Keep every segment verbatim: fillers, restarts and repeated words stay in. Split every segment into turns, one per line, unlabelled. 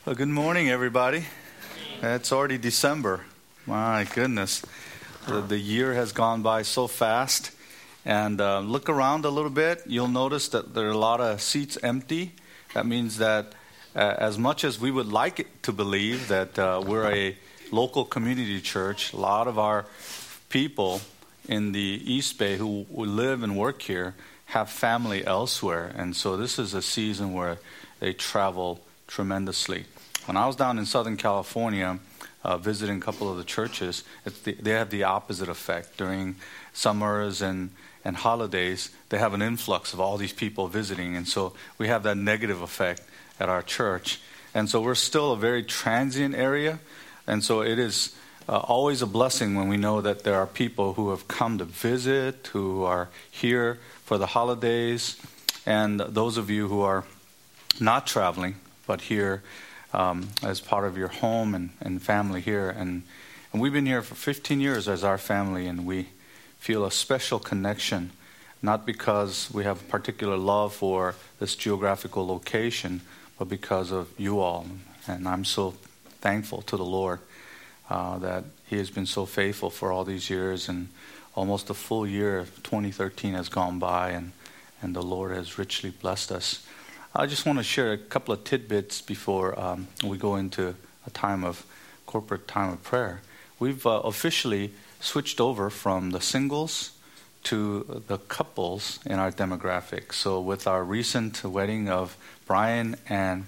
Well, good morning, everybody. It's already December. My goodness. The, the year has gone by so fast. And uh, look around a little bit. You'll notice that there are a lot of seats empty. That means that uh, as much as we would like it to believe that uh, we're a local community church, a lot of our people in the East Bay who live and work here have family elsewhere. And so this is a season where they travel tremendously. When I was down in Southern California uh, visiting a couple of the churches, it's the, they have the opposite effect. During summers and, and holidays, they have an influx of all these people visiting, and so we have that negative effect at our church. And so we're still a very transient area, and so it is uh, always a blessing when we know that there are people who have come to visit, who are here for the holidays, and those of you who are not traveling, but here um, as part of your home and, and family here. And, and we've been here for fifteen years as our family, and we feel a special connection, not because we have a particular love for this geographical location, but because of you all. And I'm so thankful to the Lord uh, that He has been so faithful for all these years, and almost a full year of twenty thirteen has gone by, and, and the Lord has richly blessed us. I just want to share a couple of tidbits before um, we go into a time of corporate time of prayer. We've uh, officially switched over from the singles to the couples in our demographic. So with our recent wedding of Brian and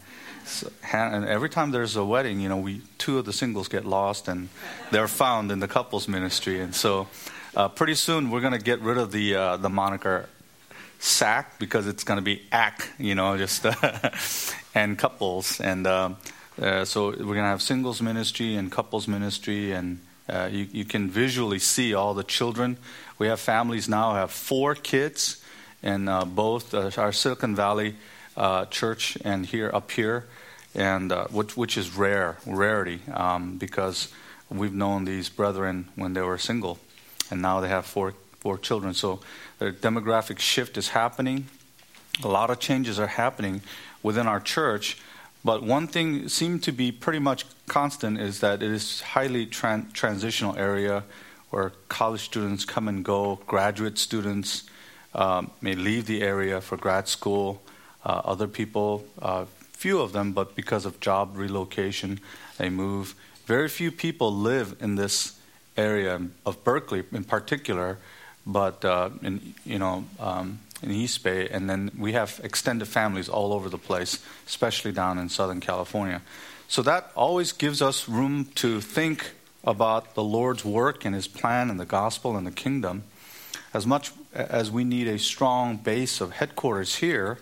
and every time there's a wedding, you know, we two of the singles get lost and they're found in the couples ministry. And so uh, pretty soon we're going to get rid of the uh, the moniker S A C, because it's going to be A C, you know, just uh, and couples. And um, uh, so we're going to have singles ministry and couples ministry, and uh, you, you can visually see all the children. We have families now have four kids in uh, both uh, our Silicon Valley uh, church and here up here, and uh, which, which is rare, rarity, um, because we've known these brethren when they were single, and now they have four four children. So the demographic shift is happening. A lot of changes are happening within our church. But one thing seemed to be pretty much constant is that it is highly tran- transitional area where college students come and go, graduate students um, may leave the area for grad school. Uh, other people, uh, few of them, but because of job relocation, they move. Very few people live in this area of Berkeley in particular, but uh, in you know um, in East Bay, and then we have extended families all over the place, especially down in Southern California. So that always gives us room to think about the Lord's work and His plan and the gospel and the kingdom. As much as we need a strong base of headquarters here,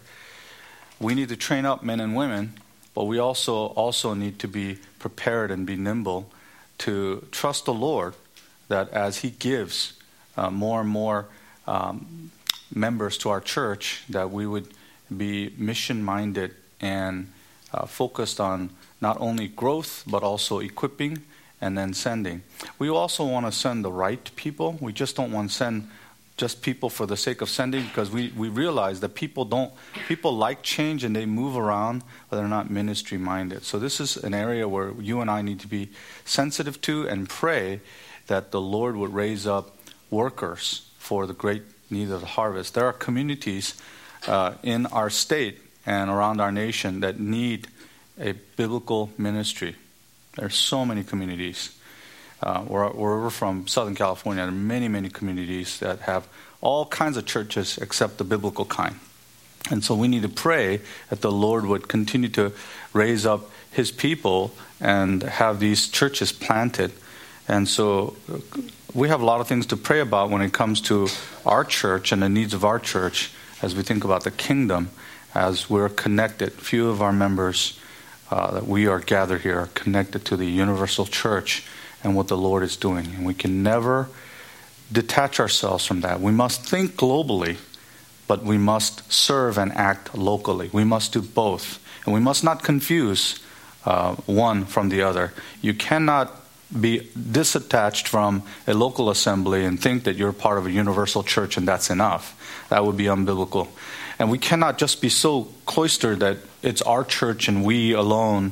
we need to train up men and women, but we also also need to be prepared and be nimble to trust the Lord that as He gives Uh, more and more um, members to our church, that we would be mission-minded and uh, focused on not only growth, but also equipping and then sending. We also want to send the right people. We just don't want to send just people for the sake of sending, because we, we realize that people don't people like change and they move around, but they're not ministry-minded. So this is an area where you and I need to be sensitive to and pray that the Lord would raise up workers for the great need of the harvest. There are communities uh, in our state and around our nation that need a biblical ministry. There are so many communities. Uh, where, where we're from, Southern California, there are many, many communities that have all kinds of churches except the biblical kind. And so we need to pray that the Lord would continue to raise up His people and have these churches planted. And so we have a lot of things to pray about when it comes to our church and the needs of our church as we think about the kingdom, as we're connected. Few of our members uh, that we are gathered here are connected to the universal church and what the Lord is doing. And we can never detach ourselves from that. We must think globally, but we must serve and act locally. We must do both. And we must not confuse uh, one from the other. You cannot be disattached from a local assembly and think that you're part of a universal church and that's enough. That would be unbiblical. And we cannot just be so cloistered that it's our church and we alone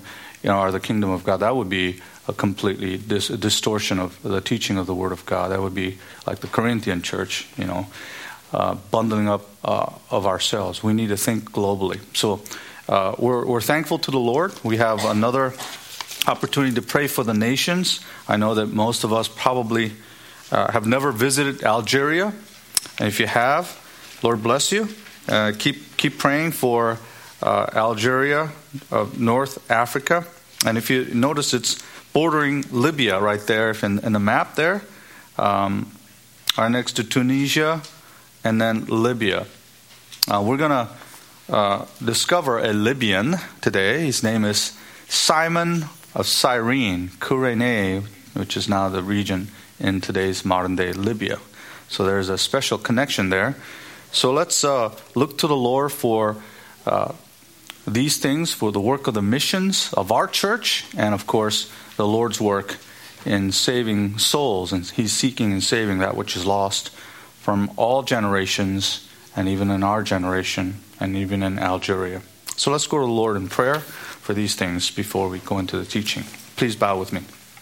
you know, are the kingdom of God. That would be a completely dis- a distortion of the teaching of the Word of God. That would be like the Corinthian church, you know, uh, bundling up uh, of ourselves. We need to think globally. So uh, we're, we're thankful to the Lord. We have another opportunity to pray for the nations. I know that most of us probably uh, have never visited Algeria. And if you have, Lord bless you. Uh, keep keep praying for uh, Algeria, uh, North Africa. And if you notice, it's bordering Libya right there in, in the map there. Um, right next to Tunisia and then Libya. Uh, we're going to uh, discover a Libyan today. His name is Simon of Cyrene, Kurene, which is now the region in today's modern-day Libya. So there's a special connection there. So let's uh, look to the Lord for uh, these things, for the work of the missions of our church, and of course, the Lord's work in saving souls. And He's seeking and saving that which is lost from all generations, and even in our generation, and even in Algeria. So let's go to the Lord in prayer for these things before we go into the teaching. Please bow with me.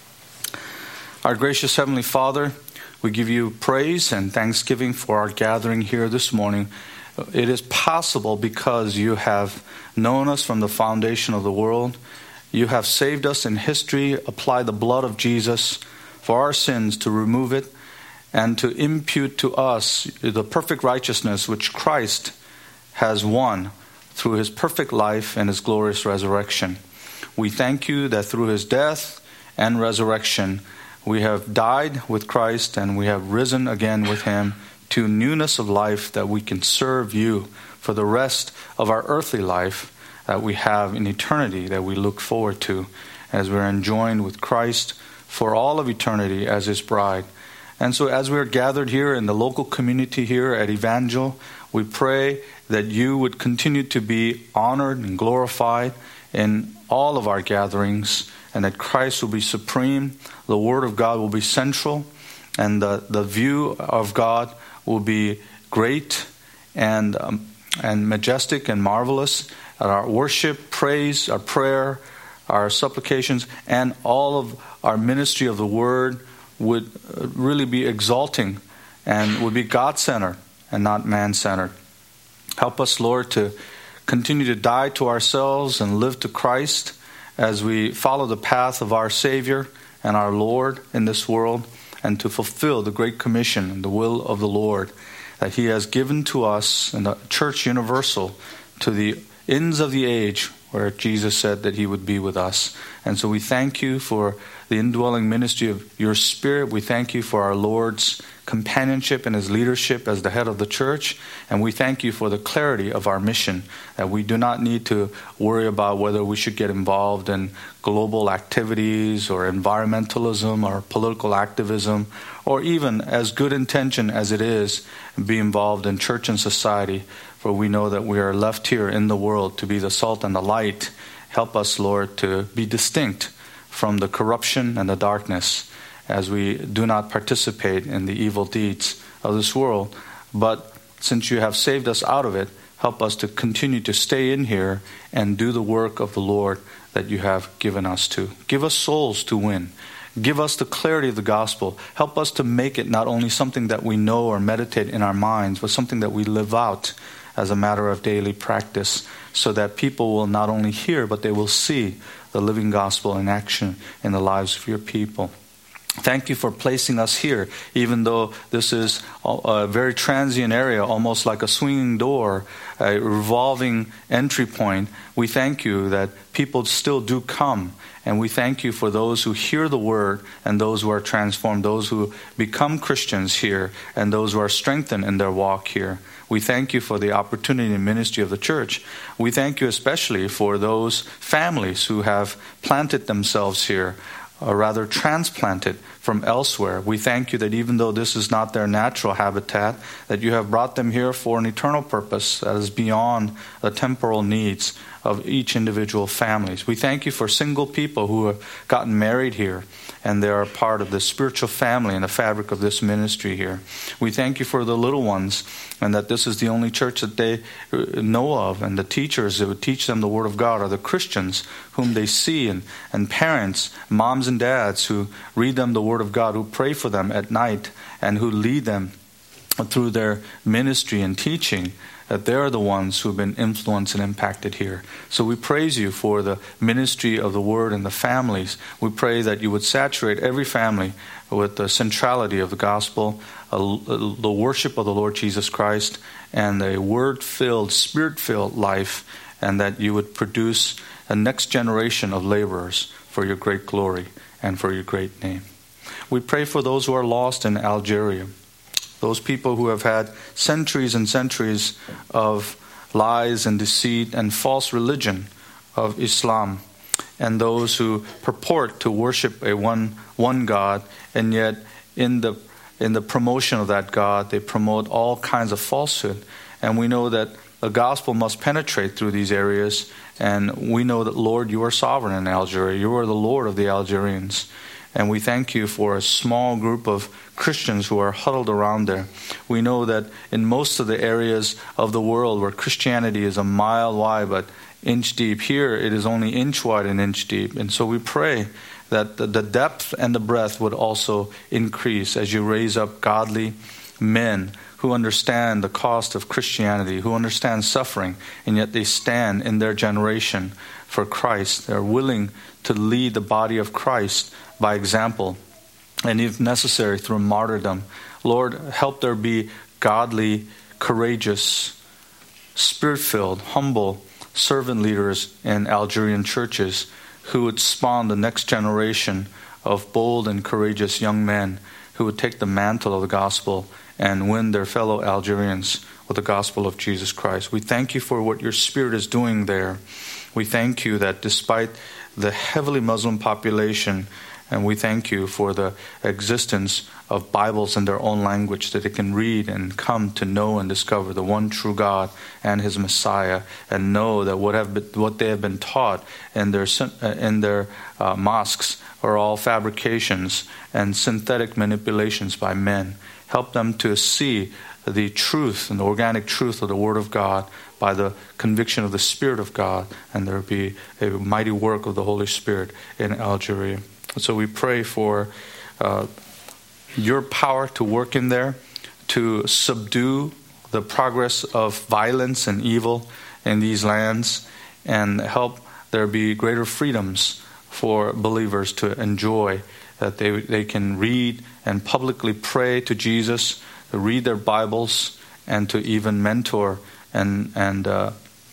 Our gracious Heavenly Father, we give you praise and thanksgiving for our gathering here this morning. It is possible because you have known us from the foundation of the world. You have saved us in history, applied the blood of Jesus for our sins to remove it, and to impute to us the perfect righteousness which Christ has won through His perfect life and His glorious resurrection. We thank you that through His death and resurrection, we have died with Christ and we have risen again with Him to newness of life, that we can serve you for the rest of our earthly life that we have in eternity, that we look forward to as we're enjoined with Christ for all of eternity as His bride. And so as we're gathered here in the local community here at Evangel, we pray that you would continue to be honored and glorified in all of our gatherings, and that Christ will be supreme, the Word of God will be central, and the, the view of God will be great and um, and majestic and marvelous. And our worship, praise, our prayer, our supplications, and all of our ministry of the Word would really be exalting and would be God-centered and not man-centered. Help us, Lord, to continue to die to ourselves and live to Christ as we follow the path of our Savior and our Lord in this world, and to fulfill the Great Commission and the will of the Lord that He has given to us in the Church Universal to the ends of the age, where Jesus said that He would be with us. And so we thank you for the indwelling ministry of your Spirit. We thank you for our Lord's companionship and His leadership as the head of the church. And we thank you for the clarity of our mission, that we do not need to worry about whether we should get involved in global activities or environmentalism or political activism, or even, as good intention as it is, be involved in church and society. For we know that we are left here in the world to be the salt and the light. Help us, Lord, to be distinct from the corruption and the darkness, as we do not participate in the evil deeds of this world. But since you have saved us out of it, help us to continue to stay in here and do the work of the Lord that you have given us to. Give us souls to win. Give us the clarity of the gospel. Help us to make it not only something that we know or meditate in our minds, but something that we live out as a matter of daily practice, so that people will not only hear, but they will see the living gospel in action in the lives of your people. Thank you for placing us here, even though this is a very transient area, almost like a swinging door, a revolving entry point. We thank you that people still do come, and we thank you for those who hear the word and those who are transformed, those who become Christians here, and those who are strengthened in their walk here. We thank you for the opportunity and ministry of the church. We thank you especially for those families who have planted themselves here, or rather transplanted from elsewhere. We thank you that even though this is not their natural habitat, that you have brought them here for an eternal purpose that is beyond the temporal needs of each individual families. We thank you for single people who have gotten married here, and they are part of the spiritual family and the fabric of this ministry here. We thank you for the little ones, and that this is the only church that they know of, and the teachers that would teach them the Word of God are the Christians whom they see, and, and parents, moms and dads who read them the Word of God, who pray for them at night, and who lead them through their ministry and teaching, that they're the ones who've been influenced and impacted here. So we praise you for the ministry of the Word and the families. We pray that you would saturate every family with the centrality of the gospel, uh, the worship of the Lord Jesus Christ, and a Word-filled, Spirit-filled life, and that you would produce a next generation of laborers for your great glory and for your great name. We pray for those who are lost in Algeria, those people who have had centuries and centuries of lies and deceit and false religion of Islam, and those who purport to worship a one one God, and yet in the in the promotion of that God, they promote all kinds of falsehood. And we know that the gospel must penetrate through these areas, and we know that, Lord, you are sovereign in Algeria. You are the Lord of the Algerians. And we thank you for a small group of Christians who are huddled around there. We know that in most of the areas of the world where Christianity is a mile wide but inch deep, here it is only inch wide and inch deep. And so we pray that the depth and the breadth would also increase as you raise up godly men who understand the cost of Christianity, who understand suffering, and yet they stand in their generation for Christ. They're willing to lead the body of Christ by example, and if necessary, through martyrdom. Lord, help there be godly, courageous, spirit-filled, humble servant leaders in Algerian churches who would spawn the next generation of bold and courageous young men who would take the mantle of the gospel and win their fellow Algerians with the gospel of Jesus Christ. We thank you for what your Spirit is doing there. We thank you that despite the heavily Muslim population, and we thank you for the existence of Bibles in their own language that they can read and come to know and discover the one true God and His Messiah, and know that what have been, what they have been taught in their in their uh, mosques are all fabrications and synthetic manipulations by men. Help them to see the truth and the organic truth of the Word of God by the conviction of the Spirit of God, and there be a mighty work of the Holy Spirit in Algeria. So we pray for uh, your power to work in there, to subdue the progress of violence and evil in these lands, and help there be greater freedoms for believers to enjoy, that they they can read and publicly pray to Jesus, to read their Bibles, and to even mentor and and uh,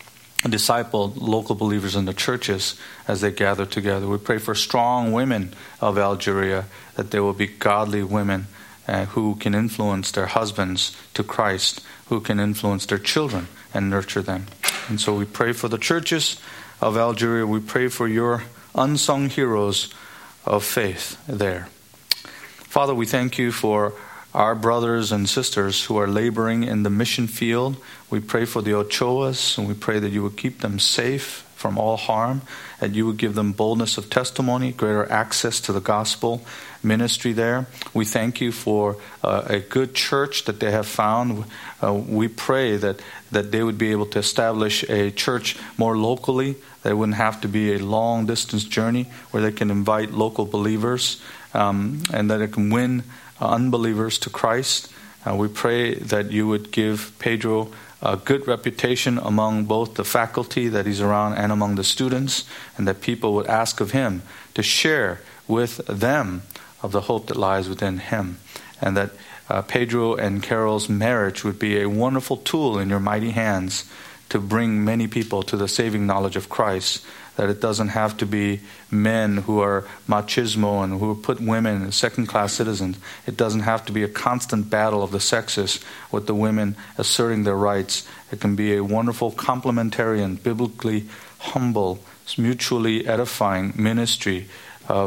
disciple local believers in the churches as they gather together. We pray for strong women of Algeria, that they will be godly women uh, who can influence their husbands to Christ, who can influence their children and nurture them. And so we pray for the churches of Algeria. We pray for your unsung heroes of faith there. Father, we thank you for our brothers and sisters who are laboring in the mission field. We pray for the Ochoas, and we pray that you would keep them safe from all harm, that you would give them boldness of testimony, greater access to the gospel ministry there. We thank you for uh, a good church that they have found. Uh, we pray that, that they would be able to establish a church more locally, that it wouldn't have to be a long distance journey, where they can invite local believers, um, and that it can win unbelievers to Christ. Uh, we pray that you would give Pedro a good reputation among both the faculty that he's around and among the students, and that people would ask of him to share with them of the hope that lies within him, and that uh, Pedro and Carol's marriage would be a wonderful tool in your mighty hands to bring many people to the saving knowledge of Christ, that it doesn't have to be men who are machismo and who put women as second-class citizens. It doesn't have to be a constant battle of the sexes with the women asserting their rights. It can be a wonderful complementarian, biblically humble, mutually edifying ministry of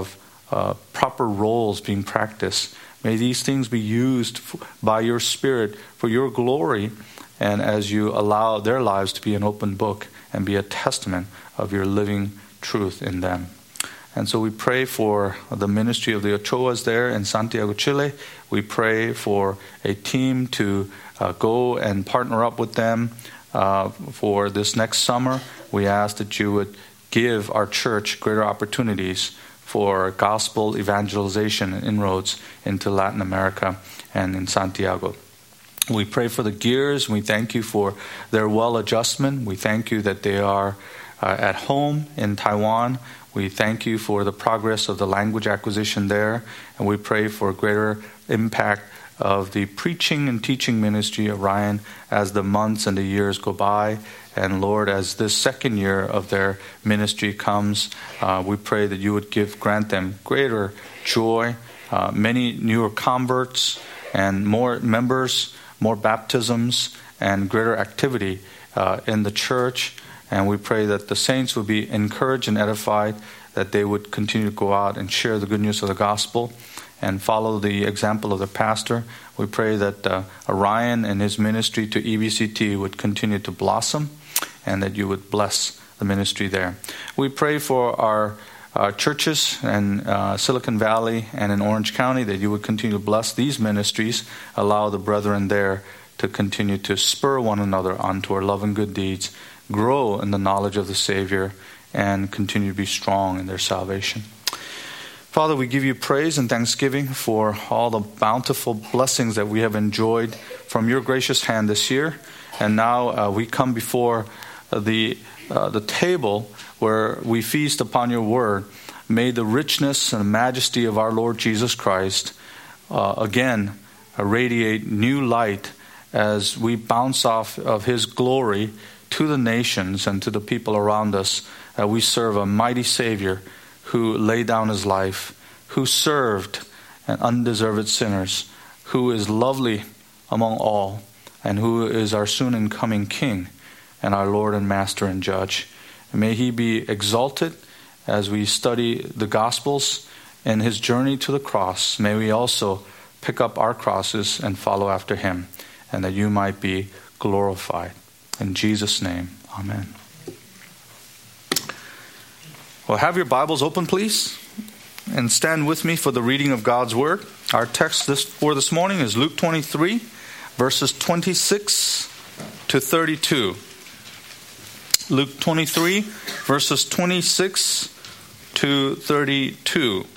uh, proper roles being practiced. May these things be used by your Spirit for your glory, and as you allow their lives to be an open book and be a testament of your living truth in them. And so we pray for the ministry of the Ochoas there in Santiago, Chile. We pray for a team to uh, go and partner up with them uh, for this next summer. We ask that you would give our church greater opportunities for gospel evangelization and inroads into Latin America and in Santiago. We pray for the Gears. We thank you for their well adjustment. We thank you that they are uh, at home in Taiwan. We thank you for the progress of the language acquisition there, and we pray for greater impact of the preaching and teaching ministry of Ryan as the months and the years go by. And Lord, as this second year of their ministry comes, uh, we pray that you would give, grant them greater joy, uh, many newer converts and more members, more baptisms, and greater activity uh, in the church. And we pray that the saints would be encouraged and edified, that they would continue to go out and share the good news of the gospel and follow the example of the pastor. We pray that uh, Orion and his ministry to E B C T would continue to blossom, and that you would bless the ministry there. We pray for our uh, churches in uh, Silicon Valley and in Orange County, that you would continue to bless these ministries, allow the brethren there to continue to spur one another on toward love and good deeds, grow in the knowledge of the Savior, and continue to be strong in their salvation. Father, we give you praise and thanksgiving for all the bountiful blessings that we have enjoyed from your gracious hand this year. And now uh, we come before the uh, the table where we feast upon your word. May the richness and majesty of our Lord Jesus Christ uh, again uh, radiate new light as we bounce off of his glory to the nations and to the people around us. Uh, we serve a mighty Savior who laid down his life, who served an undeserved sinners, who is lovely among all, and who is our soon and coming King and our Lord and Master and Judge. And may he be exalted as we study the Gospels and his journey to the cross. May we also pick up our crosses and follow after him, and that you might be glorified. In Jesus' name, amen. Well, have your Bibles open, please, and stand with me for the reading of God's Word. Our text this, for this morning is Luke twenty-three, verses twenty-six to thirty-two. Luke twenty-three, verses twenty-six to thirty-two.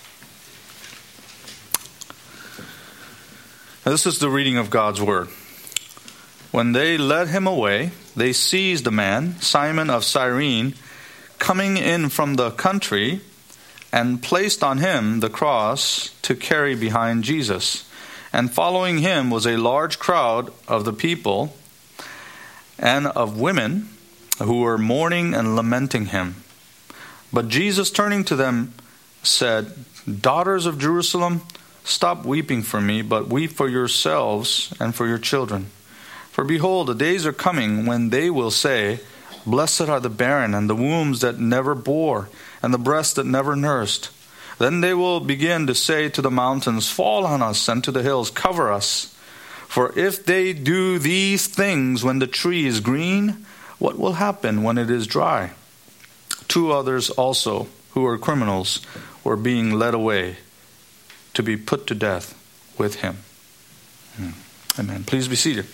Now, this is the reading of God's Word. When they led him away, they seized a man, Simon of Cyrene, coming in from the country, and placed on him the cross to carry behind Jesus. And following him was a large crowd of the people and of women who were mourning and lamenting him. But Jesus, turning to them, said, "Daughters of Jerusalem, stop weeping for me, but weep for yourselves and for your children. For behold, the days are coming when they will say, Blessed are the barren, and the wombs that never bore, and the breasts that never nursed. Then they will begin to say to the mountains, Fall on us, and to the hills, cover us. For if they do these things when the tree is green, what will happen when it is dry?" Two others also, who were criminals, were being led away to be put to death with him. Amen. Please be seated.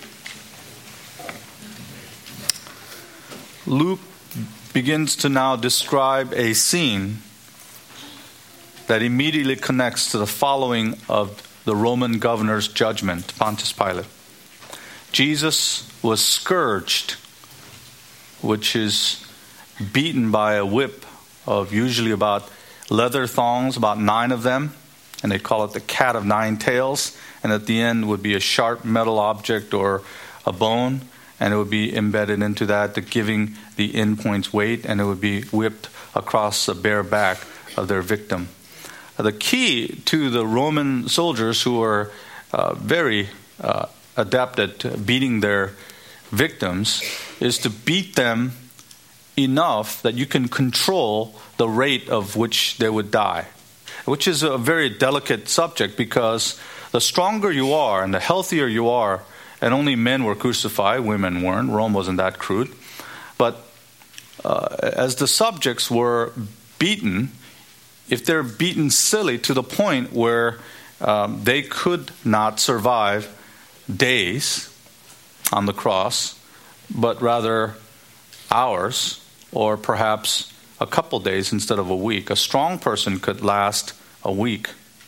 Luke begins to now describe a scene that immediately connects to the following of the Roman governor's judgment, Pontius Pilate. Jesus was scourged, which is beaten by a whip of usually about leather thongs, about nine of them, and they call it the cat of nine tails, and at the end would be a sharp metal object or a bone, and it would be embedded into that, giving the endpoints weight, and it would be whipped across the bare back of their victim. The key to the Roman soldiers, who were uh, very uh, adept at beating their victims, is to beat them enough that you can control the rate of which they would die. which is a very delicate subject because the stronger you are and the healthier you are, and only men were crucified, women weren't. Rome wasn't that crude. But uh, as the subjects were beaten, if they're beaten silly to the point where um, they could not survive days on the cross, but rather hours or perhaps a couple days instead of a week. A strong person could last a week.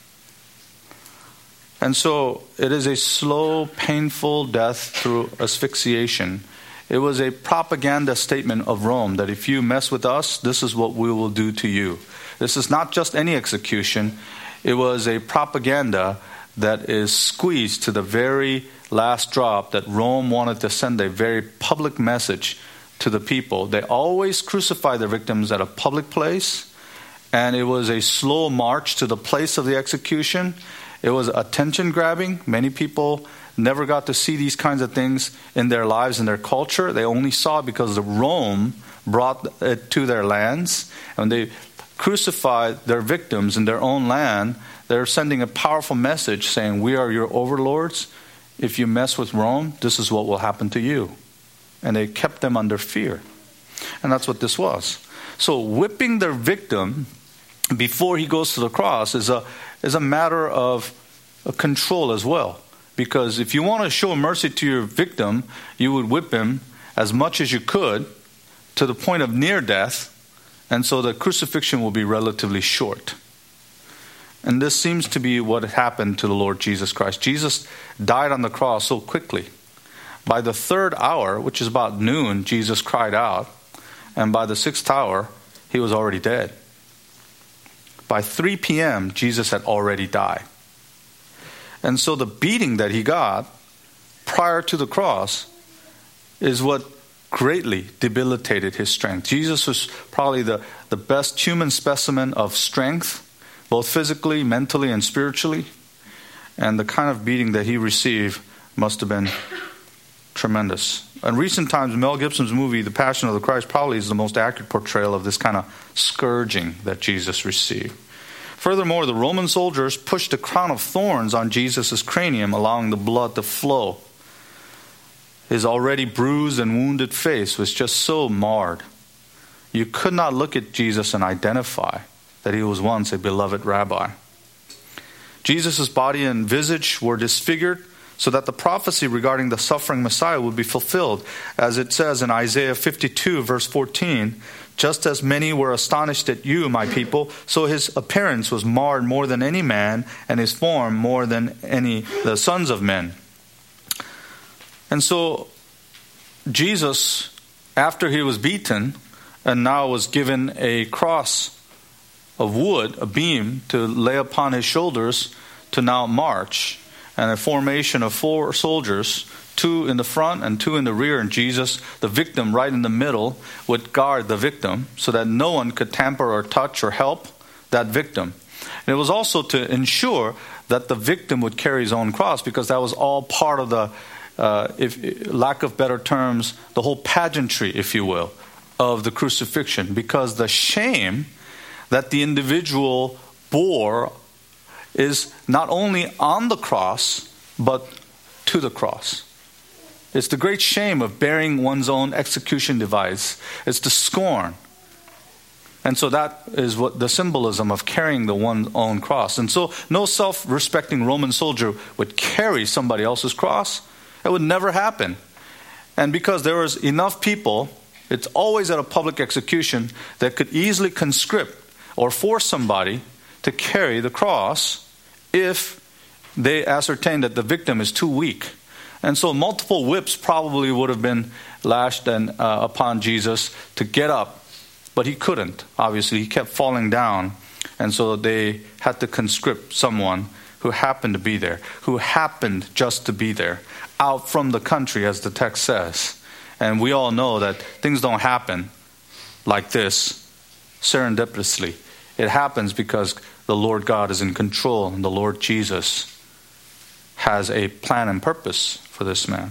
And so it is a slow, painful death through asphyxiation. It was a propaganda statement of Rome that if you mess with us, this is what we will do to you. This is not just any execution. It was a propaganda that is squeezed to the very last drop, that Rome wanted to send a very public message to the people. They always crucify their victims at a public place, and it was a slow march to the place of the execution. It was attention grabbing. Many people never got to see these kinds of things in their lives, in their culture. They only saw it because the Rome brought it to their lands. And when they crucified their victims in their own land, they're sending a powerful message saying, we are your overlords. If you mess with Rome, this is what will happen to you. And they kept them under fear. And that's what this was. So whipping their victim before he goes to the cross is a is a matter of control as well. Because if you want to show mercy to your victim, you would whip him as much as you could to the point of near death, and so the crucifixion will be relatively short. And this seems to be what happened to the Lord Jesus Christ. Jesus died on the cross so quickly. By the third hour, which is about noon, Jesus cried out, and by the sixth hour, he was already dead. By three p.m., Jesus had already died. And so the beating that he got prior to the cross is what greatly debilitated his strength. Jesus was probably the, the best human specimen of strength, both physically, mentally, and spiritually. And the kind of beating that he received must have been tremendous. In recent times, Mel Gibson's movie, The Passion of the Christ, probably is the most accurate portrayal of this kind of scourging that Jesus received. Furthermore, the Roman soldiers pushed a crown of thorns on Jesus' cranium, allowing the blood to flow. His already bruised and wounded face was just so marred. You could not look at Jesus and identify that he was once a beloved rabbi. Jesus' body and visage were disfigured, so that the prophecy regarding the suffering Messiah would be fulfilled. As it says in Isaiah fifty-two, verse fourteen, just as many were astonished at you, my people, so his appearance was marred more than any man, and his form more than any the sons of men. And so Jesus, after he was beaten, and now was given a cross of wood, a beam, to lay upon his shoulders to now march, and a formation of four soldiers, two in the front and two in the rear, and Jesus, the victim, right in the middle, would guard the victim so that no one could tamper or touch or help that victim. And it was also to ensure that the victim would carry his own cross, because that was all part of the, uh, if lack of better terms, the whole pageantry, if you will, of the crucifixion, because the shame that the individual bore is not only on the cross, but to the cross. It's the great shame of bearing one's own execution device. It's the scorn. And so that is what the symbolism of carrying the one's own cross. And so no self-respecting Roman soldier would carry somebody else's cross. It would never happen. And because there was enough people, it's always at a public execution, that could easily conscript or force somebody to carry the cross if they ascertain that the victim is too weak. And so multiple whips probably would have been lashed and, uh, upon Jesus to get up. But he couldn't, obviously. He kept falling down. And so they had to conscript someone who happened to be there, who happened just to be there, out from the country, as the text says. And we all know that things don't happen like this serendipitously. It happens because the Lord God is in control, and the Lord Jesus has a plan and purpose for this man.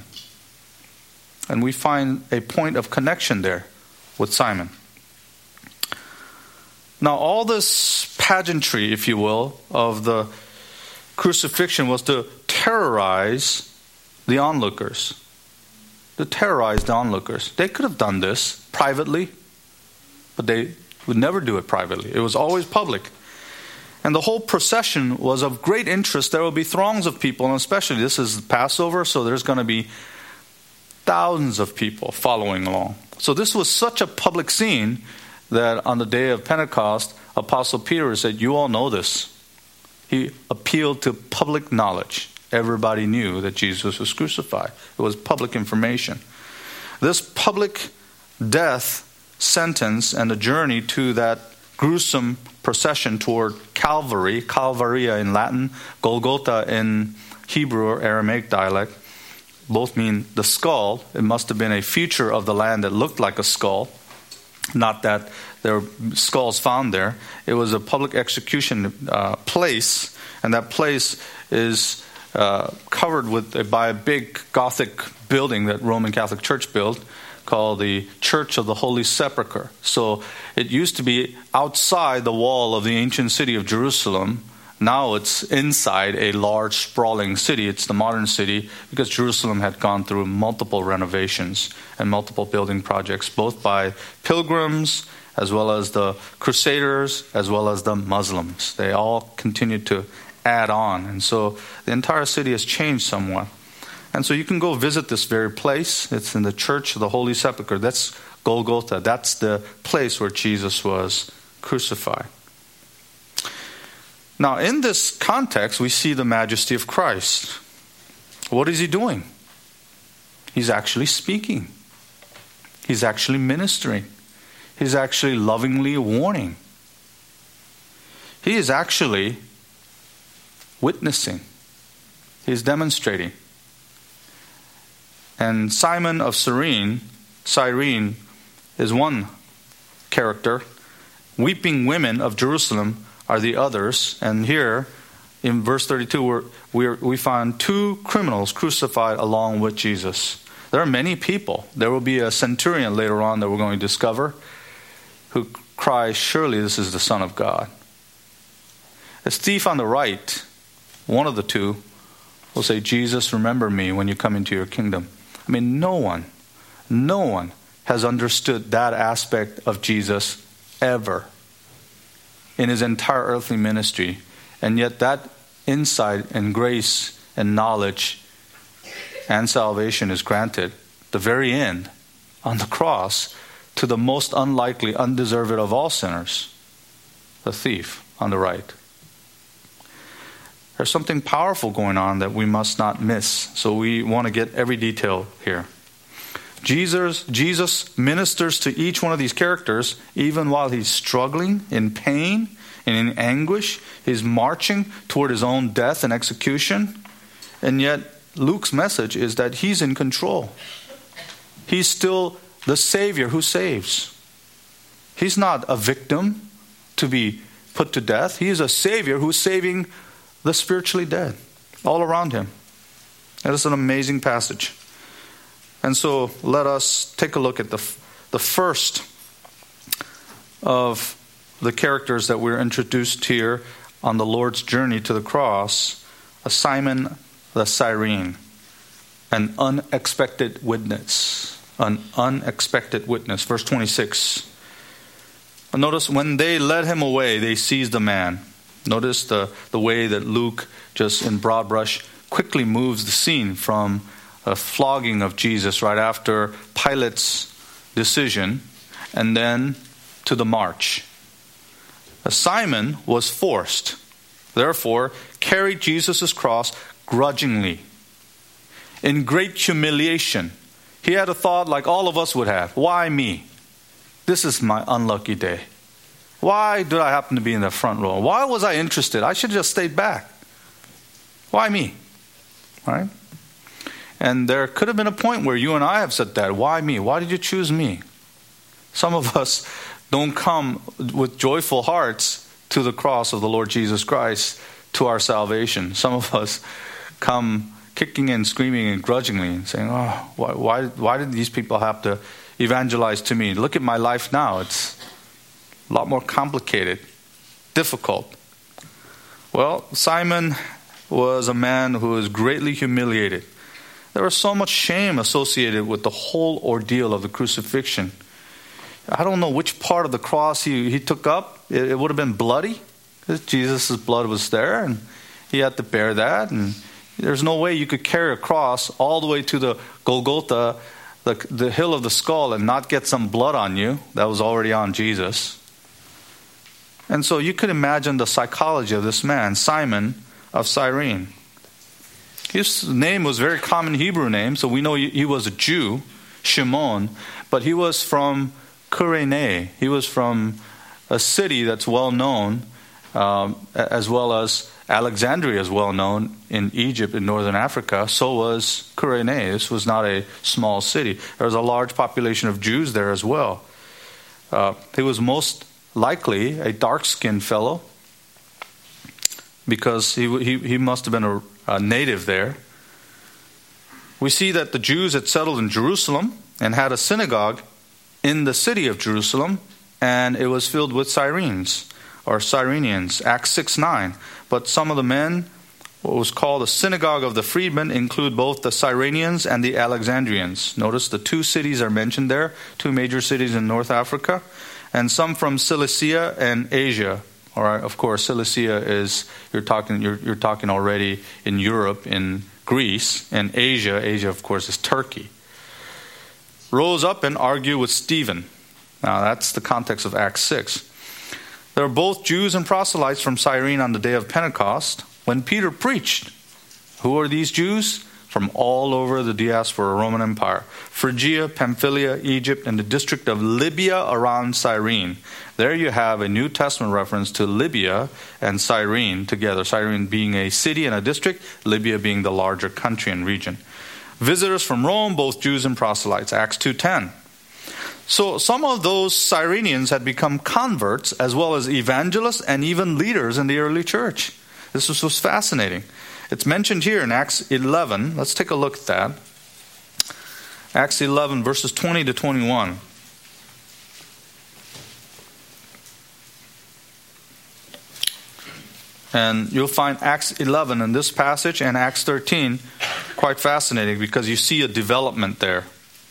And we find a point of connection there with Simon. Now, all this pageantry, if you will, of the crucifixion was to terrorize the onlookers. To terrorize the onlookers. They could have done this privately, but they would never do it privately. It was always public. And the whole procession was of great interest. There will be throngs of people, and especially this is Passover, so there's going to be thousands of people following along. So this was such a public scene that on the day of Pentecost, Apostle Peter said, you all know this. He appealed to public knowledge. Everybody knew that Jesus was crucified. It was public information. This public death sentence and the journey to that gruesome procession toward Calvary, Calvaria in Latin, Golgotha in Hebrew or Aramaic dialect, both mean the skull. It must have been a feature of the land that looked like a skull, not that there were skulls found there. It was a public execution uh, place, and that place is uh, covered with by a big Gothic building that Roman Catholic Church built, called the Church of the Holy Sepulchre. So it used to be outside the wall of the ancient city of Jerusalem. Now it's inside a large sprawling city. It's the modern city because Jerusalem had gone through multiple renovations and multiple building projects, both by pilgrims as well as the Crusaders as well as the Muslims. They all continued to add on. And so the entire city has changed somewhat. And so you can go visit this very place. It's in the Church of the Holy Sepulchre. That's Golgotha. That's the place where Jesus was crucified. Now, in this context, we see the majesty of Christ. What is he doing? He's actually speaking. He's actually ministering. He's actually lovingly warning. He is actually witnessing. He's demonstrating. And Simon of Cyrene, Cyrene is one character. Weeping women of Jerusalem are the others. And here, in verse thirty-two, we're, we're, we find two criminals crucified along with Jesus. There are many people. There will be a centurion later on that we're going to discover who cries, surely this is the Son of God. A thief on the right, one of the two, will say, Jesus, remember me when you come into your kingdom. I mean, no one, no one has understood that aspect of Jesus ever in his entire earthly ministry. And yet that insight and grace and knowledge and salvation is granted at the very end on the cross to the most unlikely, undeserved of all sinners, the thief on the right. There's something powerful going on that we must not miss. So we want to get every detail here. Jesus, Jesus ministers to each one of these characters even while he's struggling in pain and in anguish. He's marching toward his own death and execution. And yet Luke's message is that he's in control. He's still the Savior who saves. He's not a victim to be put to death. He is a Savior who's saving the spiritually dead all around him. That is an amazing passage. And so let us take a look at the, the first of the characters that we're introduced here on the Lord's journey to the cross, a Simon the Cyrene, an unexpected witness. An unexpected witness. Verse twenty-six. Notice, when they led him away, they seized the man. Notice the, the way that Luke, just in broad brush, quickly moves the scene from a flogging of Jesus right after Pilate's decision, and then to the march. Simon was forced, therefore, carried Jesus' cross grudgingly, in great humiliation. He had a thought like all of us would have. Why me? This is my unlucky day. Why did I happen to be in the front row? Why was I interested? I should have just stayed back. Why me? Right? And there could have been a point where you and I have said that. Why me? Why did you choose me? Some of us don't come with joyful hearts to the cross of the Lord Jesus Christ, to our salvation. Some of us come kicking and screaming and grudgingly and saying, oh, why, why, why did these people have to evangelize to me? Look at my life now. It's a lot more complicated, difficult. Well, Simon was a man who was greatly humiliated. There was so much shame associated with the whole ordeal of the crucifixion. I don't know which part of the cross he, he took up. It, it would have been bloody. Jesus' blood was there, and he had to bear that. And there's no way you could carry a cross all the way to the Golgotha, the, the hill of the skull, and not get some blood on you. That was already on Jesus. And so you could imagine the psychology of this man, Simon of Cyrene. His name was a very common Hebrew name, so we know he was a Jew, Shimon, but he was from Cyrene. He was from a city that's well known, um, as well as Alexandria is well known in Egypt and northern Africa. So was Cyrene. This was not a small city. There was a large population of Jews there as well. Uh, he was most likely a dark-skinned fellow, because he he, he must have been a, a native there. We see that the Jews had settled in Jerusalem and had a synagogue in the city of Jerusalem, and it was filled with Cyrenes, or Cyrenians, Acts six nine. But some of the men, what was called the synagogue of the freedmen, include both the Cyrenians and the Alexandrians. Notice the two cities are mentioned there, two major cities in North Africa. And some from Cilicia and Asia. Or of course, Cilicia is you're talking you're, you're talking already in Europe, in Greece, and Asia. Asia, of course, is Turkey. Rose up and argued with Stephen. Now that's the context of Acts six. They were both Jews and proselytes from Cyrene on the day of Pentecost when Peter preached. Who are these Jews? From all over the diaspora Roman Empire. Phrygia, Pamphylia, Egypt, and the district of Libya around Cyrene. There you have a New Testament reference to Libya and Cyrene together. Cyrene being a city and a district, Libya being the larger country and region. Visitors from Rome, both Jews and proselytes, Acts two ten. So some of those Cyrenians had become converts as well as evangelists and even leaders in the early church. This was, was fascinating. It's mentioned here in Acts eleven. Let's take a look at that. Acts eleven, verses twenty to twenty-one. And you'll find Acts eleven in this passage and Acts thirteen quite fascinating because you see a development there.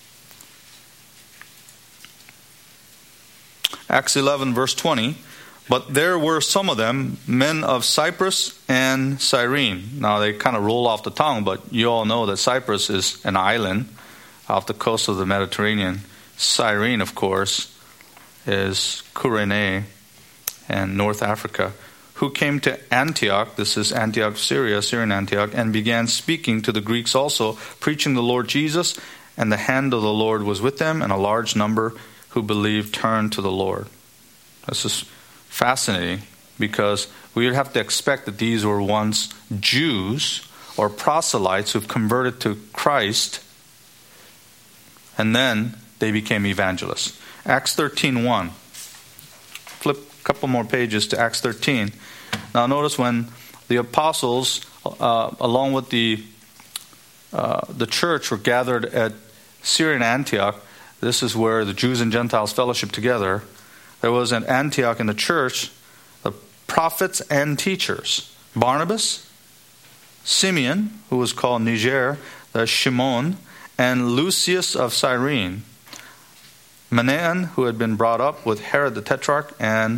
Acts eleven, verse twenty. But there were some of them, men of Cyprus and Cyrene. Now they kind of roll off the tongue, but you all know that Cyprus is an island off the coast of the Mediterranean. Cyrene, of course, is Cyrene and North Africa, who came to Antioch, this is Antioch, Syria, Syrian Antioch, and began speaking to the Greeks also, preaching the Lord Jesus, and the hand of the Lord was with them, and a large number who believed turned to the Lord. This is fascinating, because we would have to expect that these were once Jews or proselytes who've converted to Christ, and then they became evangelists. Acts thirteen one. Flip a couple more pages to Acts thirteen. Now notice when the apostles, uh, along with the uh, the church, were gathered at Syrian Antioch. This is where the Jews and Gentiles fellowship together. There was an Antioch in the church, the prophets and teachers. Barnabas, Simeon, who was called Niger, the Shimon, and Lucius of Cyrene. Manaen, who had been brought up with Herod the Tetrarch, and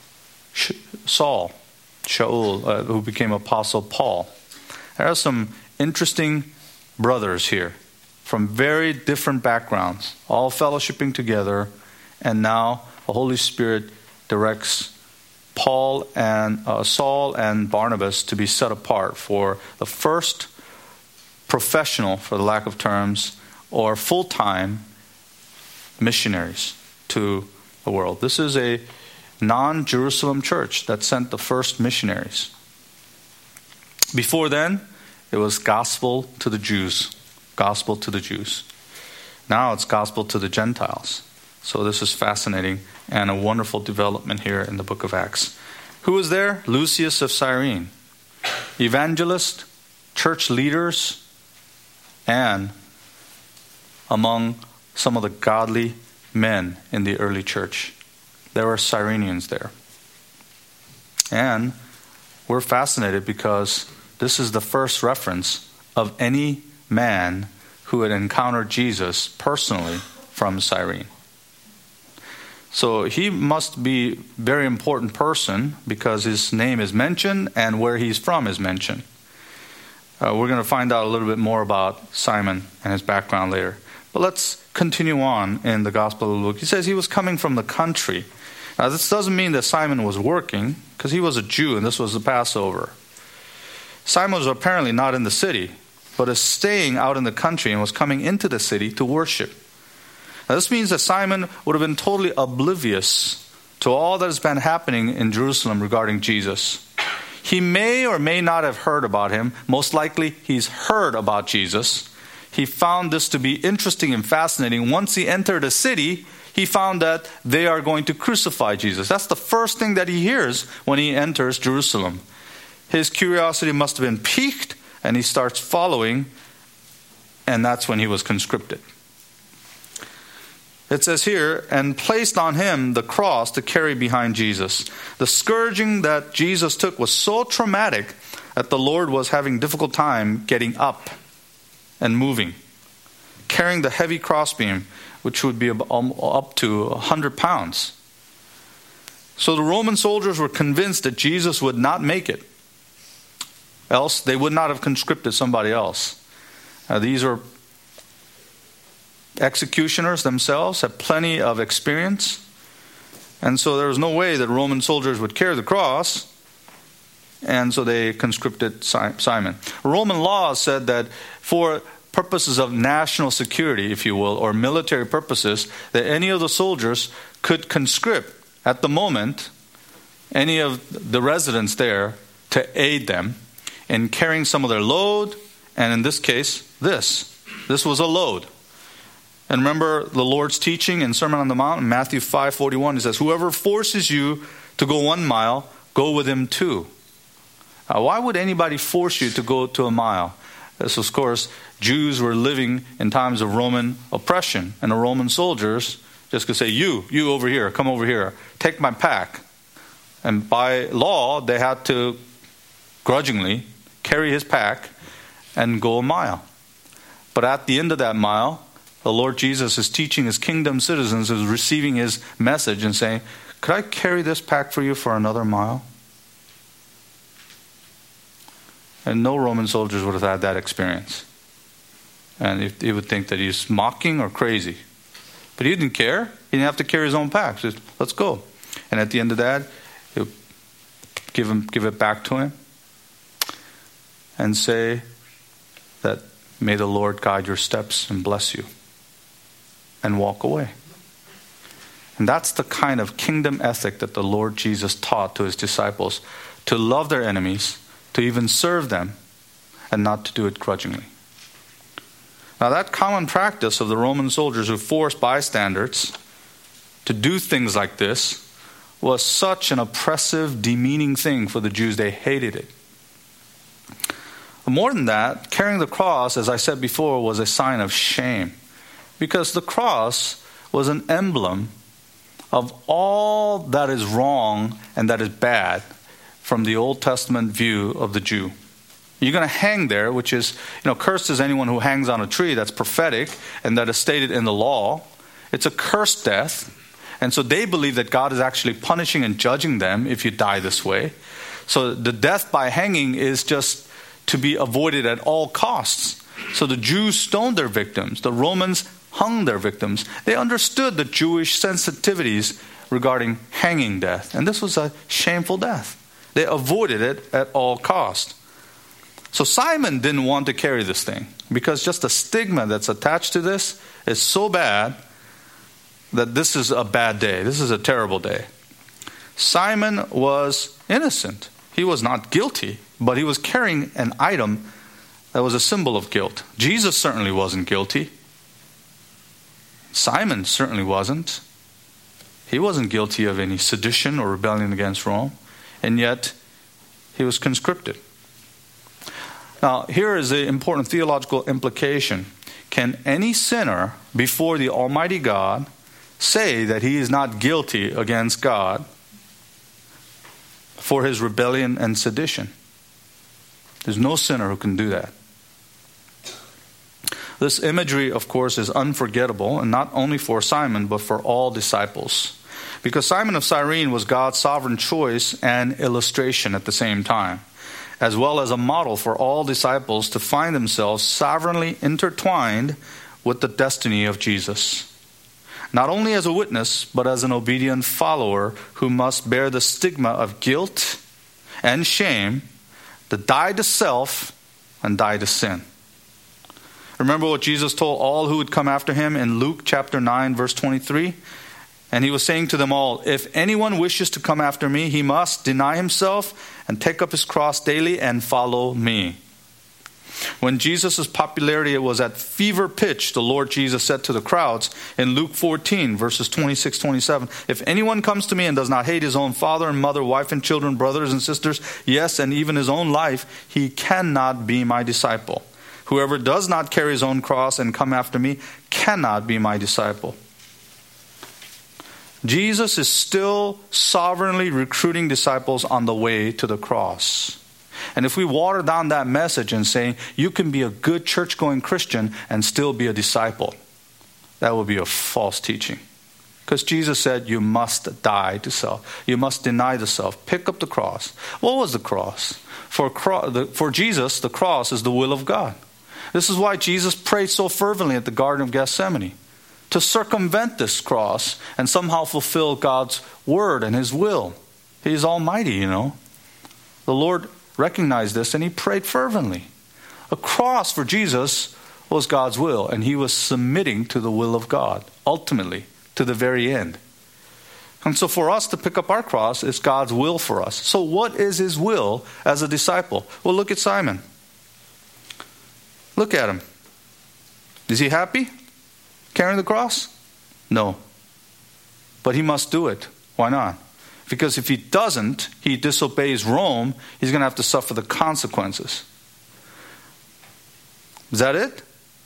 Saul, Shaul, uh, who became Apostle Paul. There are some interesting brothers here from very different backgrounds, all fellowshipping together, and now the Holy Spirit directs Paul and uh, Saul and Barnabas to be set apart for the first professional, for the lack of terms, or full-time missionaries to the world. This is a non-Jerusalem church that sent the first missionaries. Before then, it was gospel to the Jews. Gospel to the Jews. Now it's gospel to the Gentiles. So this is fascinating and a wonderful development here in the book of Acts. Who was there? Lucius of Cyrene. Evangelist, church leaders, and among some of the godly men in the early church. there were Cyrenians there. And we're fascinated because this is the first reference of any man who had encountered Jesus personally from Cyrene. So he must be a very important person because his name is mentioned and where he's from is mentioned. Uh, we're going to find out a little bit more about Simon and his background later. But let's continue on in the Gospel of Luke. He says he was coming from the country. Now this doesn't mean that Simon was working, because he was a Jew and this was the Passover. Simon was apparently not in the city, but is staying out in the country and was coming into the city to worship. Now this means that Simon would have been totally oblivious to all that has been happening in Jerusalem regarding Jesus. He may or may not have heard about him. Most likely he's heard about Jesus. He found this to be interesting and fascinating. Once he entered a city, he found that they are going to crucify Jesus. That's the first thing that he hears when he enters Jerusalem. His curiosity must have been piqued, and he starts following, and that's when he was conscripted. It says here, and placed on him the cross to carry behind Jesus. The scourging that Jesus took was so traumatic that the Lord was having a difficult time getting up and moving, carrying the heavy crossbeam, which would be up to one hundred pounds. So the Roman soldiers were convinced that Jesus would not make it. Else they would not have conscripted somebody else. Now, these are executioners themselves, have plenty of experience. And so there was no way that Roman soldiers would carry the cross. And so they conscripted Simon. Roman law said that for purposes of national security, if you will, or military purposes, that any of the soldiers could conscript at the moment any of the residents there to aid them in carrying some of their load, and in this case, this. This was a load. And remember the Lord's teaching in Sermon on the Mount, in Matthew five forty-one, he says, whoever forces you to go one mile, go with him two. Now, why would anybody force you to go to a mile? This, of course, Jews were living in times of Roman oppression, and the Roman soldiers just could say, you, you over here, come over here, take my pack. And by law, they had to grudgingly carry his pack and go a mile. But at the end of that mile, the Lord Jesus is teaching his kingdom citizens, is receiving his message and saying, could I carry this pack for you for another mile? And no Roman soldiers would have had that experience. And he would think that he's mocking or crazy. But he didn't care. He didn't have to carry his own pack. He said, let's go. And at the end of that, he'll give him, give it back to him and say that may the Lord guide your steps and bless you, and walk away. And that's the kind of kingdom ethic that the Lord Jesus taught to his disciples, to love their enemies, to even serve them, and not to do it grudgingly. Now that common practice of the Roman soldiers who forced bystanders to do things like this was such an oppressive, demeaning thing for the Jews. They hated it. More than that, carrying the cross, as I said before, was a sign of shame. Because the cross was an emblem of all that is wrong and that is bad from the Old Testament view of the Jew. You're going to hang there, which is, you know, cursed is anyone who hangs on a tree. That's prophetic, and that is stated in the law. It's a cursed death. And so they believe that God is actually punishing and judging them if you die this way. So the death by hanging is just to be avoided at all costs. So the Jews stoned their victims. The Romans hung their victims. They understood the Jewish sensitivities regarding hanging death. And this was a shameful death. They avoided it at all costs. So Simon didn't want to carry this thing because just the stigma that's attached to this is so bad that this is a bad day. This is a terrible day. Simon was innocent. He was not guilty, but he was carrying an item that was a symbol of guilt. Jesus certainly wasn't guilty. Simon certainly wasn't. He wasn't guilty of any sedition or rebellion against Rome, and yet he was conscripted. Now, here is the important theological implication. Can any sinner before the Almighty God say that he is not guilty against God for his rebellion and sedition. There's no sinner who can do that. This imagery, of course, is unforgettable, and not only for Simon, but for all disciples. Because Simon of Cyrene was God's sovereign choice and illustration at the same time, as well as a model for all disciples to find themselves sovereignly intertwined with the destiny of Jesus. Not only as a witness, but as an obedient follower who must bear the stigma of guilt and shame, to die to self and die to sin. Remember what Jesus told all who would come after him in Luke chapter nine, verse twenty-three? And he was saying to them all, if anyone wishes to come after me, he must deny himself and take up his cross daily and follow me. When Jesus' popularity was at fever pitch, the Lord Jesus said to the crowds in Luke fourteen, verses twenty-six to twenty-seven, if anyone comes to me and does not hate his own father and mother, wife and children, brothers and sisters, yes, and even his own life, he cannot be my disciple. Whoever does not carry his own cross and come after me cannot be my disciple. Jesus is still sovereignly recruiting disciples on the way to the cross. And if we water down that message and say, you can be a good church-going Christian and still be a disciple, that would be a false teaching. Because Jesus said, you must die to self. You must deny the self. Pick up the cross. What was the cross? For, cro- for Jesus, the cross is the will of God. This is why Jesus prayed so fervently at the Garden of Gethsemane, to circumvent this cross and somehow fulfill God's word and his will. He is almighty, you know. The Lord recognized this and he prayed fervently. A cross for Jesus was God's will, and he was submitting to the will of God, ultimately, to the very end. And so for us to pick up our cross is God's will for us. So what is his will as a disciple? Well, look at Simon. Look at him. Is he happy carrying the cross? No. But he must do it. Why not? Because if he doesn't, he disobeys Rome, he's going to have to suffer the consequences. Is that it?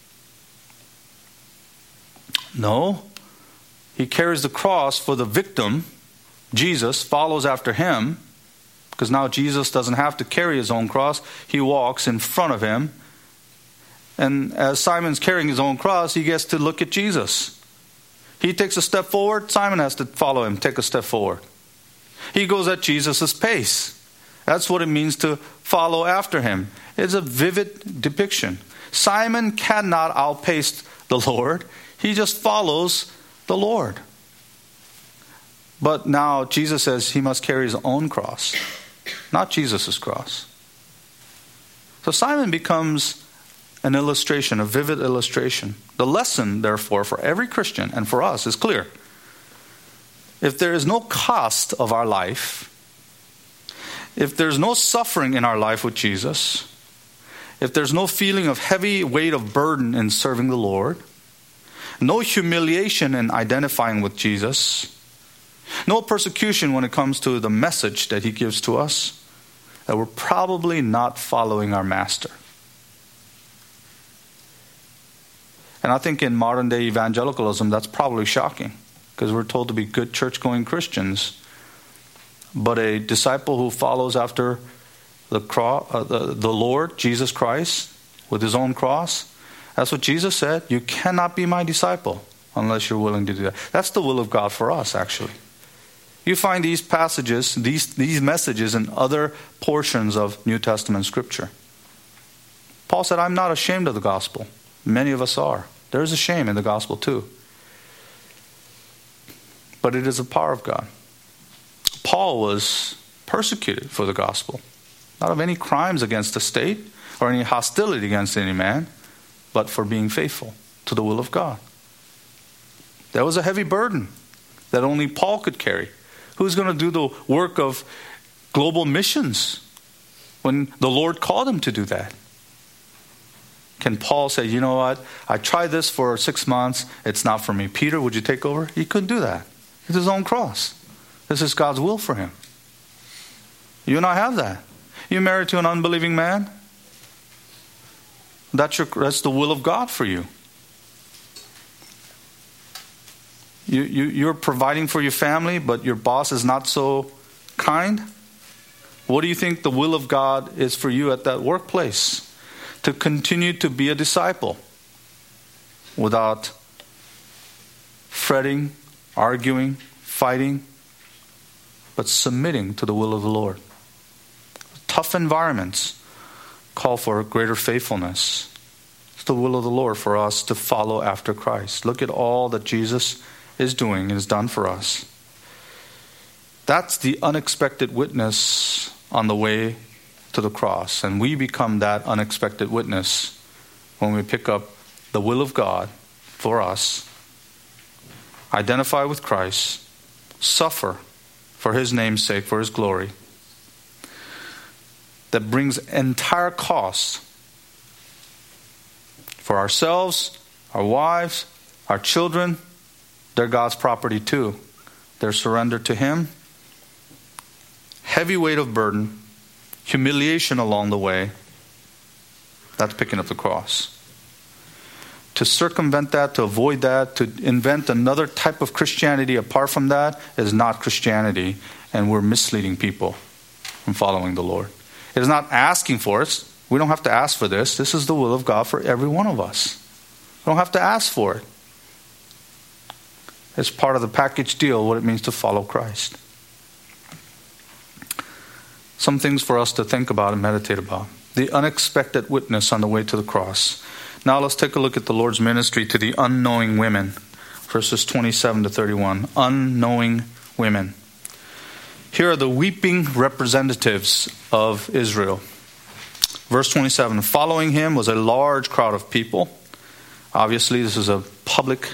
No. He carries the cross for the victim. Jesus follows after him, because now Jesus doesn't have to carry his own cross. He walks in front of him. And as Simon's carrying his own cross, he gets to look at Jesus. He takes a step forward, Simon has to follow him, take a step forward. He goes at Jesus' pace. That's what it means to follow after him. It's a vivid depiction. Simon cannot outpace the Lord. He just follows the Lord. But now Jesus says he must carry his own cross, not Jesus' cross. So Simon becomes an illustration, a vivid illustration. The lesson, therefore, for every Christian and for us is clear. If there is no cost of our life, if there's no suffering in our life with Jesus, if there's no feeling of heavy weight of burden in serving the Lord, no humiliation in identifying with Jesus, no persecution when it comes to the message that he gives to us, that we're probably not following our master. And I think in modern day evangelicalism, that's probably shocking, because we're told to be good church-going Christians. But a disciple who follows after the, cross, uh, the, the Lord, Jesus Christ, with his own cross, that's what Jesus said. You cannot be my disciple unless you're willing to do that. That's the will of God for us, actually. You find these passages, these, these messages in other portions of New Testament Scripture. Paul said, I'm not ashamed of the gospel. Many of us are. There is a shame in the gospel too. But it is the power of God. Paul was persecuted for the gospel. Not of any crimes against the state or any hostility against any man, but for being faithful to the will of God. That was a heavy burden that only Paul could carry. Who's going to do the work of global missions when the Lord called him to do that? Can Paul say, you know what, I tried this for six months, it's not for me. Peter, would you take over? He couldn't do that. It's his own cross. This is God's will for him. You and I have that. You're married to an unbelieving man. That's, your, that's the will of God for you. You, you, you're providing for your family, but your boss is not so kind? What do you think the will of God is for you at that workplace? To continue to be a disciple without fretting, arguing, fighting, but submitting to the will of the Lord. Tough environments call for greater faithfulness. It's the will of the Lord for us to follow after Christ. Look at all that Jesus is doing and has done for us. That's the unexpected witness on the way to the cross. And we become that unexpected witness when we pick up the will of God for us, identify with Christ, suffer for His name's sake, for His glory, that brings entire cost for ourselves, our wives, our children. They're God's property too. They're surrendered to Him. Heavy weight of burden, humiliation along the way. That's picking up the cross. To circumvent that, to avoid that, to invent another type of Christianity apart from that is not Christianity, and we're misleading people from following the Lord. It is not asking for it. We don't have to ask for this. This is the will of God for every one of us. We don't have to ask for it. It's part of the package deal, what it means to follow Christ. Some things for us to think about and meditate about. The unexpected witness on the way to the cross. Now let's take a look at the Lord's ministry to the unknowing women. Verses twenty-seven to thirty-one. Unknowing women. Here are the weeping representatives of Israel. Verse twenty-seven. Following Him was a large crowd of people. Obviously, this is a public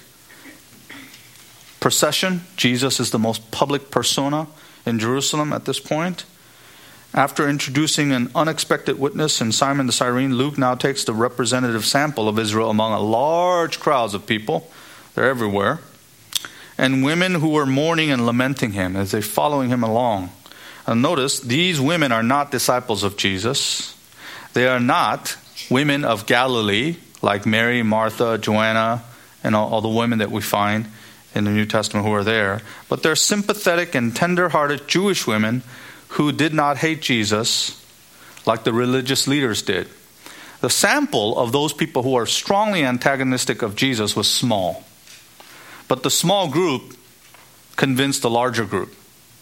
procession. Jesus is the most public persona in Jerusalem at this point. After introducing an unexpected witness in Simon the Cyrene, Luke now takes the representative sample of Israel among a large crowds of people. They're everywhere. And women who were mourning and lamenting Him as they're following Him along. And notice, these women are not disciples of Jesus. They are not women of Galilee, like Mary, Martha, Joanna, and all, all the women that we find in the New Testament who are there. But they're sympathetic and tender-hearted Jewish women who did not hate Jesus like the religious leaders did. The sample of those people who are strongly antagonistic of Jesus was small. But the small group convinced the larger group.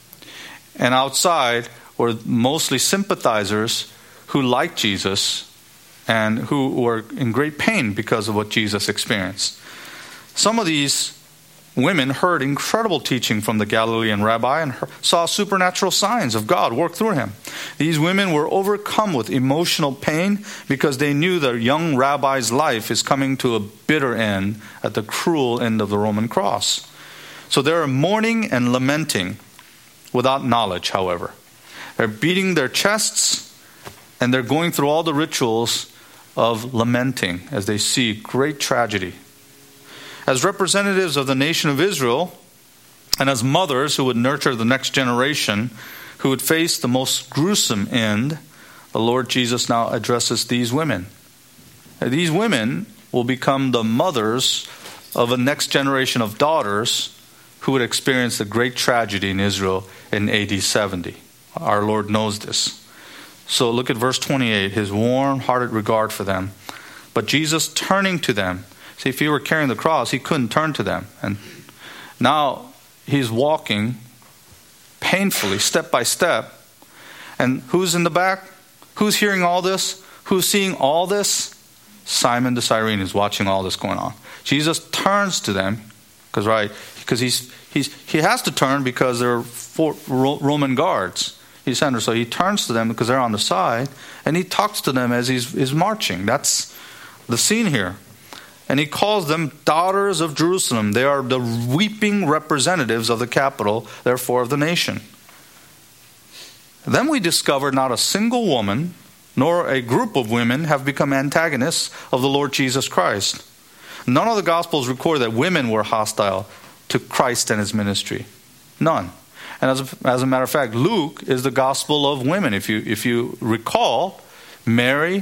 And outside were mostly sympathizers who liked Jesus and who were in great pain because of what Jesus experienced. Some of these women heard incredible teaching from the Galilean rabbi and saw supernatural signs of God work through him. These women were overcome with emotional pain because they knew their young rabbi's life is coming to a bitter end at the cruel end of the Roman cross. So they are mourning and lamenting without knowledge, however. They're beating their chests and they're going through all the rituals of lamenting as they see great tragedy. As representatives of the nation of Israel, and as mothers who would nurture the next generation, who would face the most gruesome end, the Lord Jesus now addresses these women. These women will become the mothers of a next generation of daughters who would experience the great tragedy in Israel in A D seventy. Our Lord knows this. So look at verse twenty-eight, His warm-hearted regard for them. But Jesus turning to them, see, if He were carrying the cross, He couldn't turn to them. And now He's walking painfully, step by step. And who's in the back? Who's hearing all this? Who's seeing all this? Simon the Cyrene is watching all this going on. Jesus turns to them, because right, because he's he's he has to turn because there are four Roman guards. He's under, so he turns to them because they're on the side, and he talks to them as he's, he's marching. That's the scene here. And he calls them daughters of Jerusalem. They are the weeping representatives of the capital, therefore of the nation. Then we discover not a single woman, nor a group of women have become antagonists of the Lord Jesus Christ. None of the Gospels record that women were hostile to Christ and His ministry. None. And as a, as a matter of fact, Luke is the gospel of women. If you if you recall, Mary,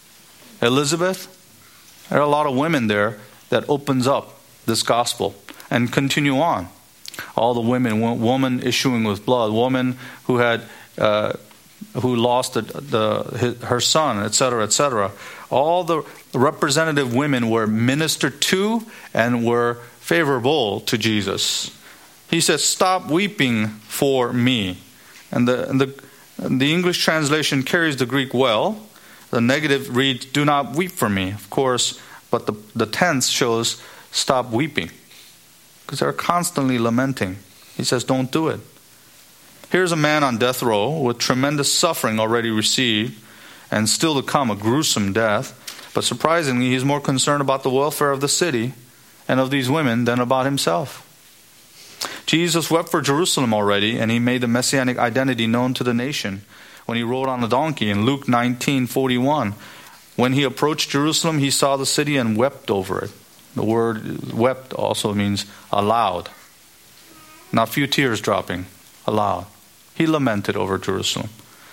Elizabeth, there are a lot of women there that opens up this gospel. and continue on. All the women, woman issuing with blood, woman who had uh, who lost the, the his, her son, et cetera, et cetera. All the representative women were ministered to and were favorable to Jesus. He says, "Stop weeping for me." And the and the the English translation carries the Greek well. The negative reads, "Do not weep for me," of course, but the, the tense shows, "Stop weeping." Because they're constantly lamenting. He says, don't do it. Here's a man on death row with tremendous suffering already received and still to come, a gruesome death. But surprisingly, he's more concerned about the welfare of the city and of these women than about himself. Jesus wept for Jerusalem already, and he made the messianic identity known to the nation when he rode on a donkey in Luke nineteen forty-one. When he approached Jerusalem, he saw the city and wept over it. The word wept also means aloud. Not few tears dropping, aloud. He lamented over Jerusalem.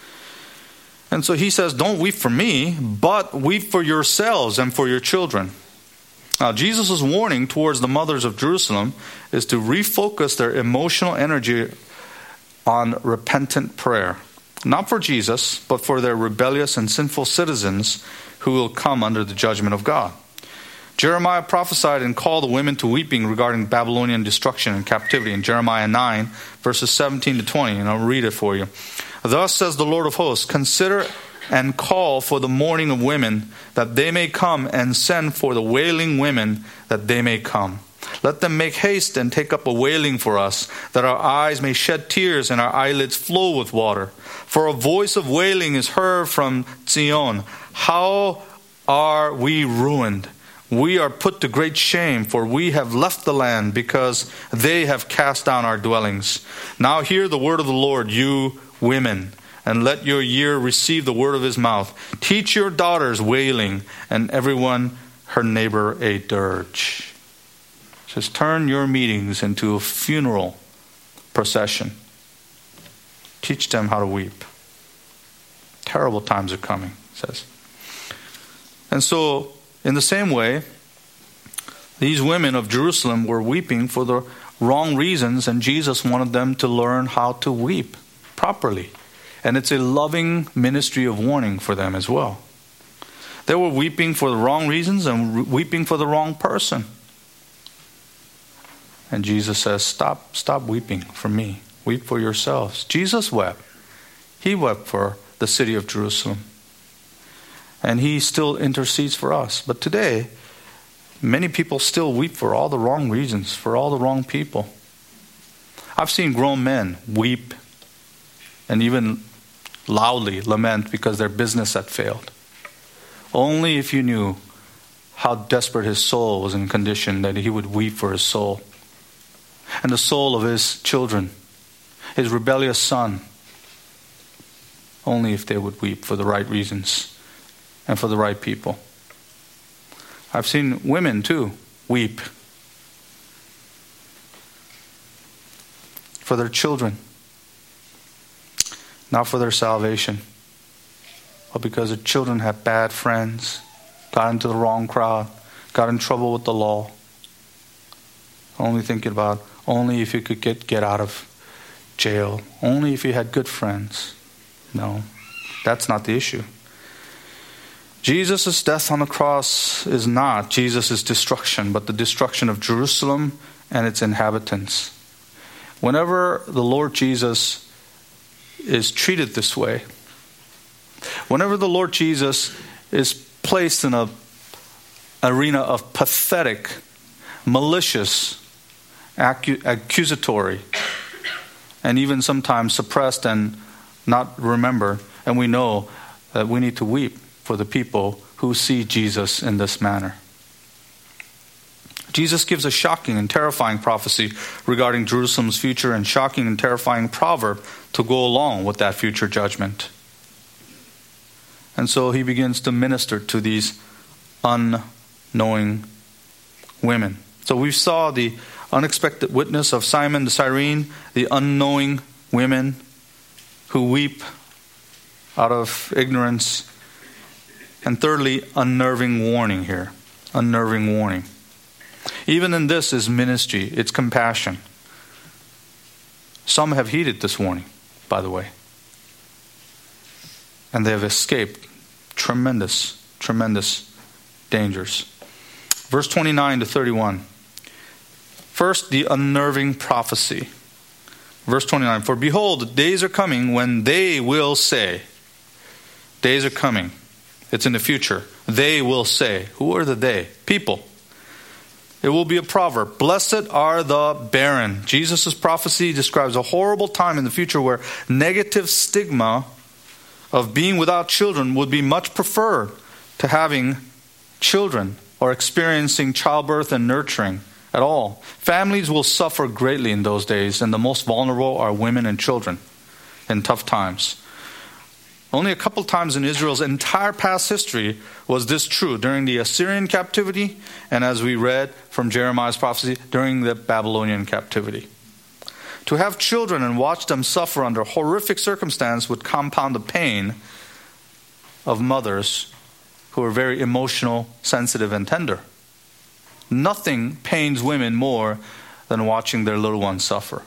And so he says, don't weep for me, but weep for yourselves and for your children. Now, Jesus' warning towards the mothers of Jerusalem is to refocus their emotional energy on repentant prayer. Not for Jesus, but for their rebellious and sinful citizens who will come under the judgment of God. Jeremiah prophesied and called the women to weeping regarding Babylonian destruction and captivity in Jeremiah nine, verses seventeen to twenty, and I'll read it for you. Thus says the Lord of hosts, consider and call for the mourning of women, that they may come, and send for the wailing women, that they may come. Let them make haste and take up a wailing for us, that our eyes may shed tears and our eyelids flow with water. For a voice of wailing is heard from Zion. How are we ruined? We are put to great shame, for we have left the land because they have cast down our dwellings. Now hear the word of the Lord, you women, and let your year receive the word of his mouth. Teach your daughters wailing, and everyone her neighbor a dirge. It says, turn your meetings into a funeral procession. Teach them how to weep. Terrible times are coming, it says. And so, in the same way, these women of Jerusalem were weeping for the wrong reasons, and Jesus wanted them to learn how to weep properly. And it's a loving ministry of warning for them as well. They were weeping for the wrong reasons and weeping for the wrong person. And Jesus says, stop, stop weeping for me. Weep for yourselves. Jesus wept. He wept for the city of Jerusalem. And he still intercedes for us. But today, many people still weep for all the wrong reasons, for all the wrong people. I've seen grown men weep and even loudly lament because their business had failed. Only if you knew how desperate his soul was in condition that he would weep for his soul. And the soul of his children, his rebellious son. Only if they would weep for the right reasons and for the right people. I've seen women too weep for their children, not for their salvation, but because their children had bad friends, got into the wrong crowd, got in trouble with the law. Only thinking about, only if you could get, get out of jail, only if you had good friends. No, that's not the issue. Jesus' death on the cross is not Jesus' destruction, but the destruction of Jerusalem and its inhabitants. Whenever the Lord Jesus is treated this way, whenever the Lord Jesus is placed in an arena of pathetic, malicious, accu- accusatory, and even sometimes suppressed and not remembered, and we know that we need to weep for the people who see Jesus in this manner. Jesus gives a shocking and terrifying prophecy regarding Jerusalem's future and shocking and terrifying proverb to go along with that future judgment. And so he begins to minister to these unknowing women. So we saw the unexpected witness of Simon the Cyrene, the unknowing women who weep out of ignorance. And thirdly, unnerving warning here. Unnerving warning. Even in this is ministry. It's compassion. Some have heeded this warning, by the way. And they have escaped tremendous, tremendous dangers. Verse twenty-nine to thirty-one. First, the unnerving prophecy. Verse twenty-nine, for behold, days are coming when they will say, days are coming. It's in the future. They will say. Who are the they? People. It will be a proverb. Blessed are the barren. Jesus' prophecy describes a horrible time in the future where negative stigma of being without children would be much preferred to having children or experiencing childbirth and nurturing at all. Families will suffer greatly in those days, and the most vulnerable are women and children in tough times. Only a couple times in Israel's entire past history was this true. During the Assyrian captivity, and as we read from Jeremiah's prophecy, during the Babylonian captivity. To have children and watch them suffer under horrific circumstance would compound the pain of mothers who are very emotional, sensitive, and tender. Nothing pains women more than watching their little ones suffer.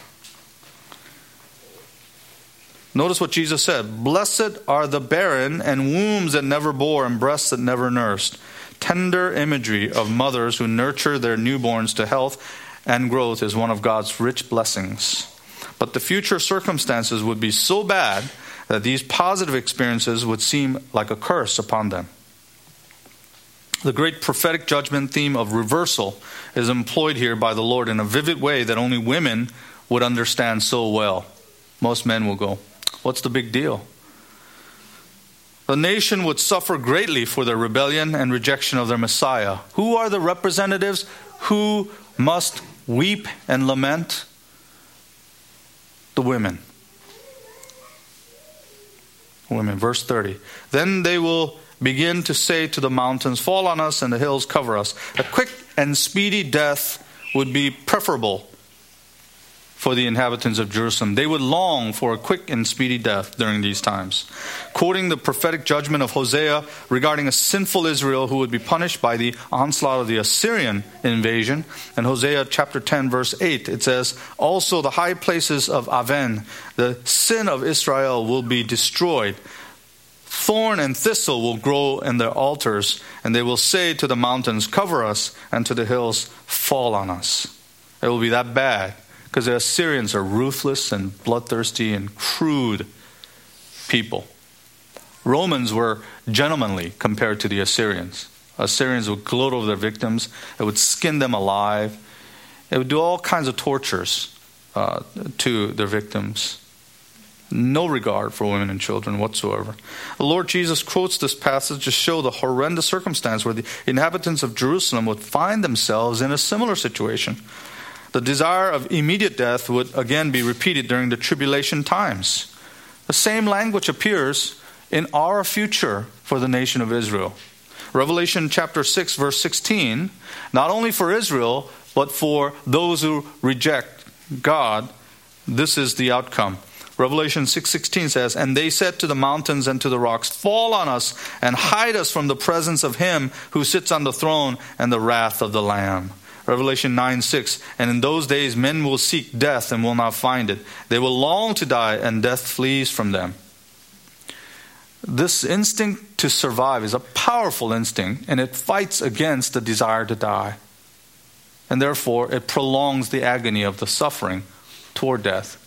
Notice what Jesus said. Blessed are the barren and wombs that never bore and breasts that never nursed. Tender imagery of mothers who nurture their newborns to health and growth is one of God's rich blessings. But the future circumstances would be so bad that these positive experiences would seem like a curse upon them. The great prophetic judgment theme of reversal is employed here by the Lord in a vivid way that only women would understand so well. Most men will go, what's the big deal? The nation would suffer greatly for their rebellion and rejection of their Messiah. Who are the representatives who must weep and lament? The women. Women, verse thirty. Then they will begin to say to the mountains, fall on us, and the hills cover us. A quick and speedy death would be preferable for the inhabitants of Jerusalem. They would long for a quick and speedy death during these times. Quoting the prophetic judgment of Hosea regarding a sinful Israel who would be punished by the onslaught of the Assyrian invasion, in Hosea chapter ten, verse eight, it says, also the high places of Aven, the sin of Israel, will be destroyed. Thorn and thistle will grow in their altars, and they will say to the mountains, cover us, and to the hills, fall on us. It will be that bad, because the Assyrians are ruthless and bloodthirsty and crude people. Romans were gentlemanly compared to the Assyrians. Assyrians would gloat over their victims. It would skin them alive. It would do all kinds of tortures uh, to their victims. No regard for women and children whatsoever. The Lord Jesus quotes this passage to show the horrendous circumstance where the inhabitants of Jerusalem would find themselves in a similar situation. The desire of immediate death would again be repeated during the tribulation times. The same language appears in our future for the nation of Israel. Revelation chapter six, verse sixteen, not only for Israel, but for those who reject God, this is the outcome. Revelation six sixteen says, and they said to the mountains and to the rocks, fall on us and hide us from the presence of him who sits on the throne and the wrath of the Lamb. Revelation nine six, and in those days men will seek death and will not find it. They will long to die, and death flees from them. This instinct to survive is a powerful instinct, and it fights against the desire to die. And therefore, it prolongs the agony of the suffering toward death.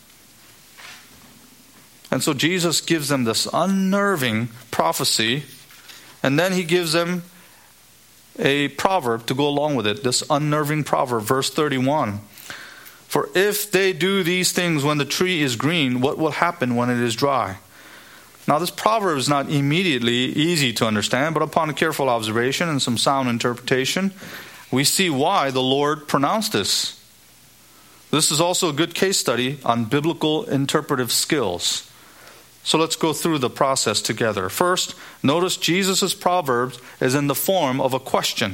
And so Jesus gives them this unnerving prophecy, and then he gives them a proverb to go along with it, this unnerving proverb, verse thirty-one. For if they do these things when the tree is green, what will happen when it is dry? Now this proverb is not immediately easy to understand, but upon a careful observation and some sound interpretation, we see why the Lord pronounced this. This is also a good case study on biblical interpretive skills. So let's go through the process together. First, notice Jesus' proverbs is in the form of a question,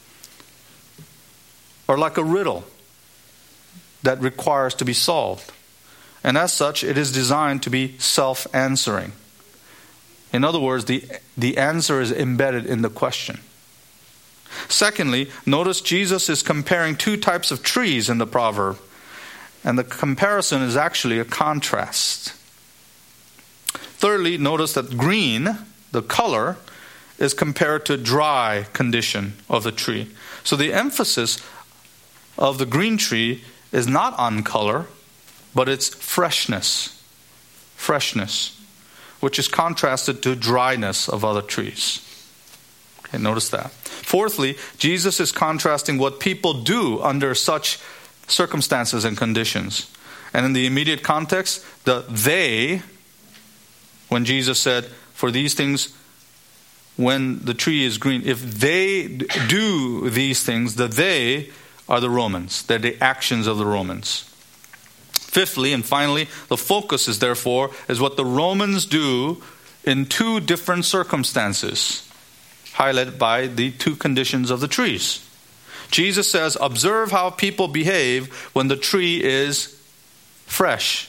or like a riddle that requires to be solved. And as such, it is designed to be self-answering. In other words, the, the answer is embedded in the question. Secondly, notice Jesus is comparing two types of trees in the proverb. And the comparison is actually a contrast. Thirdly, notice that green, the color, is compared to dry condition of the tree. So the emphasis of the green tree is not on color, but it's freshness. Freshness, which is contrasted to dryness of other trees. Okay, notice that. Fourthly, Jesus is contrasting what people do under such circumstances and conditions. And in the immediate context, the they, when Jesus said, for these things, when the tree is green, if they do these things, the they are the Romans. They're the actions of the Romans. Fifthly, and finally, the focus is therefore, is what the Romans do in two different circumstances, highlighted by the two conditions of the trees. Jesus says, observe how people behave when the tree is fresh.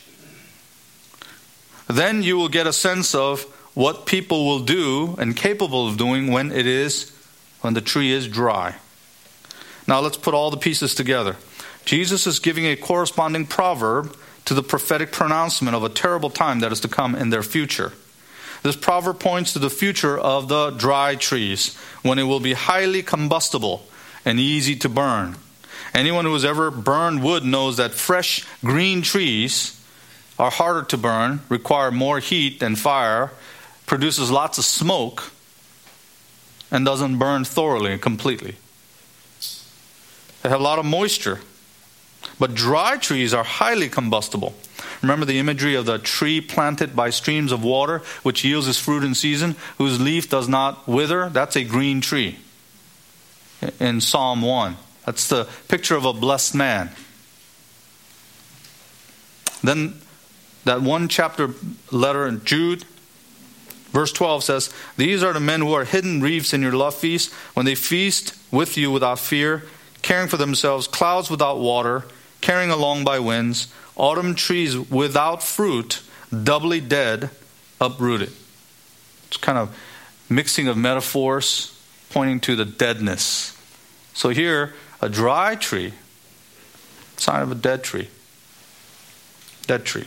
Then you will get a sense of what people will do and capable of doing when it is, when the tree is dry. Now let's put all the pieces together. Jesus is giving a corresponding proverb to the prophetic pronouncement of a terrible time that is to come in their future. This proverb points to the future of the dry trees, when it will be highly combustible and easy to burn. Anyone who has ever burned wood knows that fresh green trees are harder to burn, require more heat than fire, produces lots of smoke, and doesn't burn thoroughly and completely. They have a lot of moisture. But dry trees are highly combustible. Remember the imagery of the tree planted by streams of water, which yields its fruit in season, whose leaf does not wither? That's a green tree. In Psalm one. That's the picture of a blessed man. Then that one chapter letter in Jude, verse twelve says, these are the men who are hidden reefs in your love feast, when they feast with you without fear, caring for themselves, clouds without water, carrying along by winds, autumn trees without fruit, doubly dead, uprooted. It's kind of mixing of metaphors pointing to the deadness. So here, a dry tree, sign of a dead tree. Dead tree.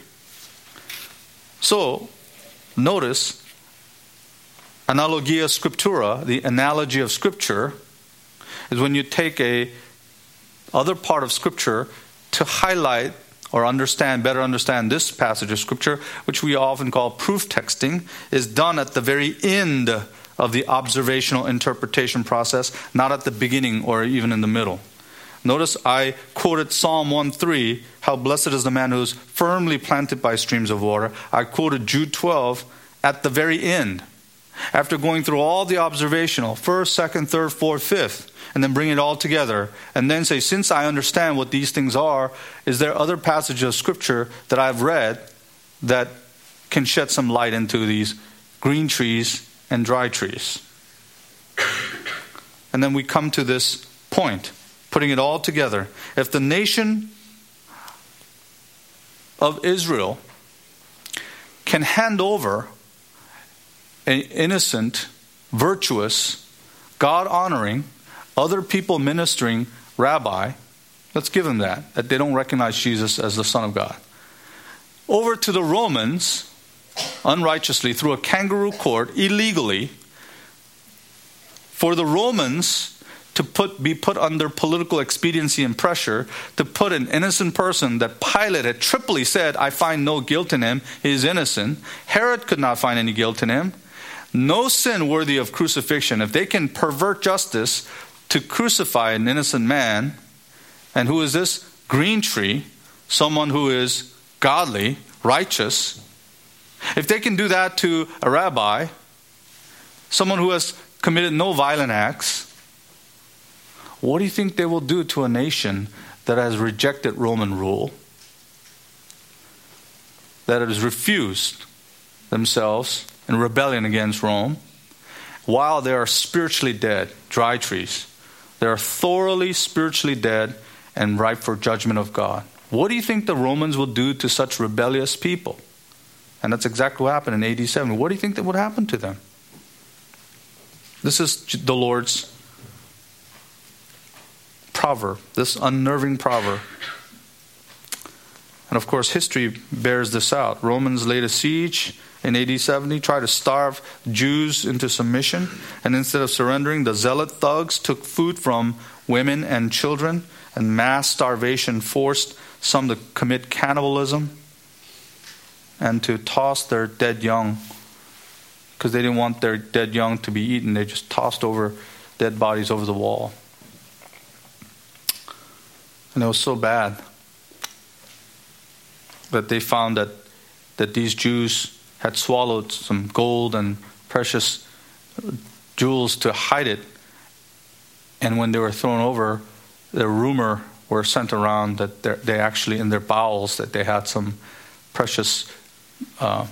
So, notice, analogia scriptura, the analogy of Scripture, is when you take a other part of Scripture to highlight or understand, better understand this passage of Scripture, which we often call proof texting, is done at the very end of the observational interpretation process, not at the beginning or even in the middle. Notice I quoted Psalm one three, how blessed is the man who is firmly planted by streams of water. I quoted Jude twelve at the very end, after going through all the observational, first, second, third, fourth, fifth, and then bring it all together, and then say, since I understand what these things are, is there other passages of Scripture that I've read that can shed some light into these green trees and dry trees? And then we come to this point, putting it all together. If the nation of Israel can hand over an innocent, virtuous, God-honoring, other people ministering rabbi, let's give them that, that they don't recognize Jesus as the Son of God, over to the Romans, unrighteously, through a kangaroo court, illegally, for the Romans to put be put under political expediency and pressure, to put an innocent person that Pilate had triply said, I find no guilt in him, he is innocent. Herod could not find any guilt in him. No sin worthy of crucifixion. If they can pervert justice to crucify an innocent man, and who is this? Green tree, someone who is godly, righteous. If they can do that to a rabbi, someone who has committed no violent acts, what do you think they will do to a nation that has rejected Roman rule, that has refused themselves in rebellion against Rome, while they are spiritually dead, dry trees? They are thoroughly spiritually dead and ripe for judgment of God. What do you think the Romans will do to such rebellious people? And that's exactly what happened in A D seventy. What do you think that would happen to them? This is the Lord's proverb, this unnerving proverb. And of course, history bears this out. Romans laid a siege in A D seventy, tried to starve Jews into submission. And instead of surrendering, the zealot thugs took food from women and children, and mass starvation forced some to commit cannibalism and to toss their dead young, because they didn't want their dead young to be eaten. They just tossed over dead bodies over the wall. And it was so bad that they found that, that these Jews had swallowed some gold and precious jewels to hide it. And when they were thrown over, the rumor were sent around that they actually, in their bowels, that they had some precious uh,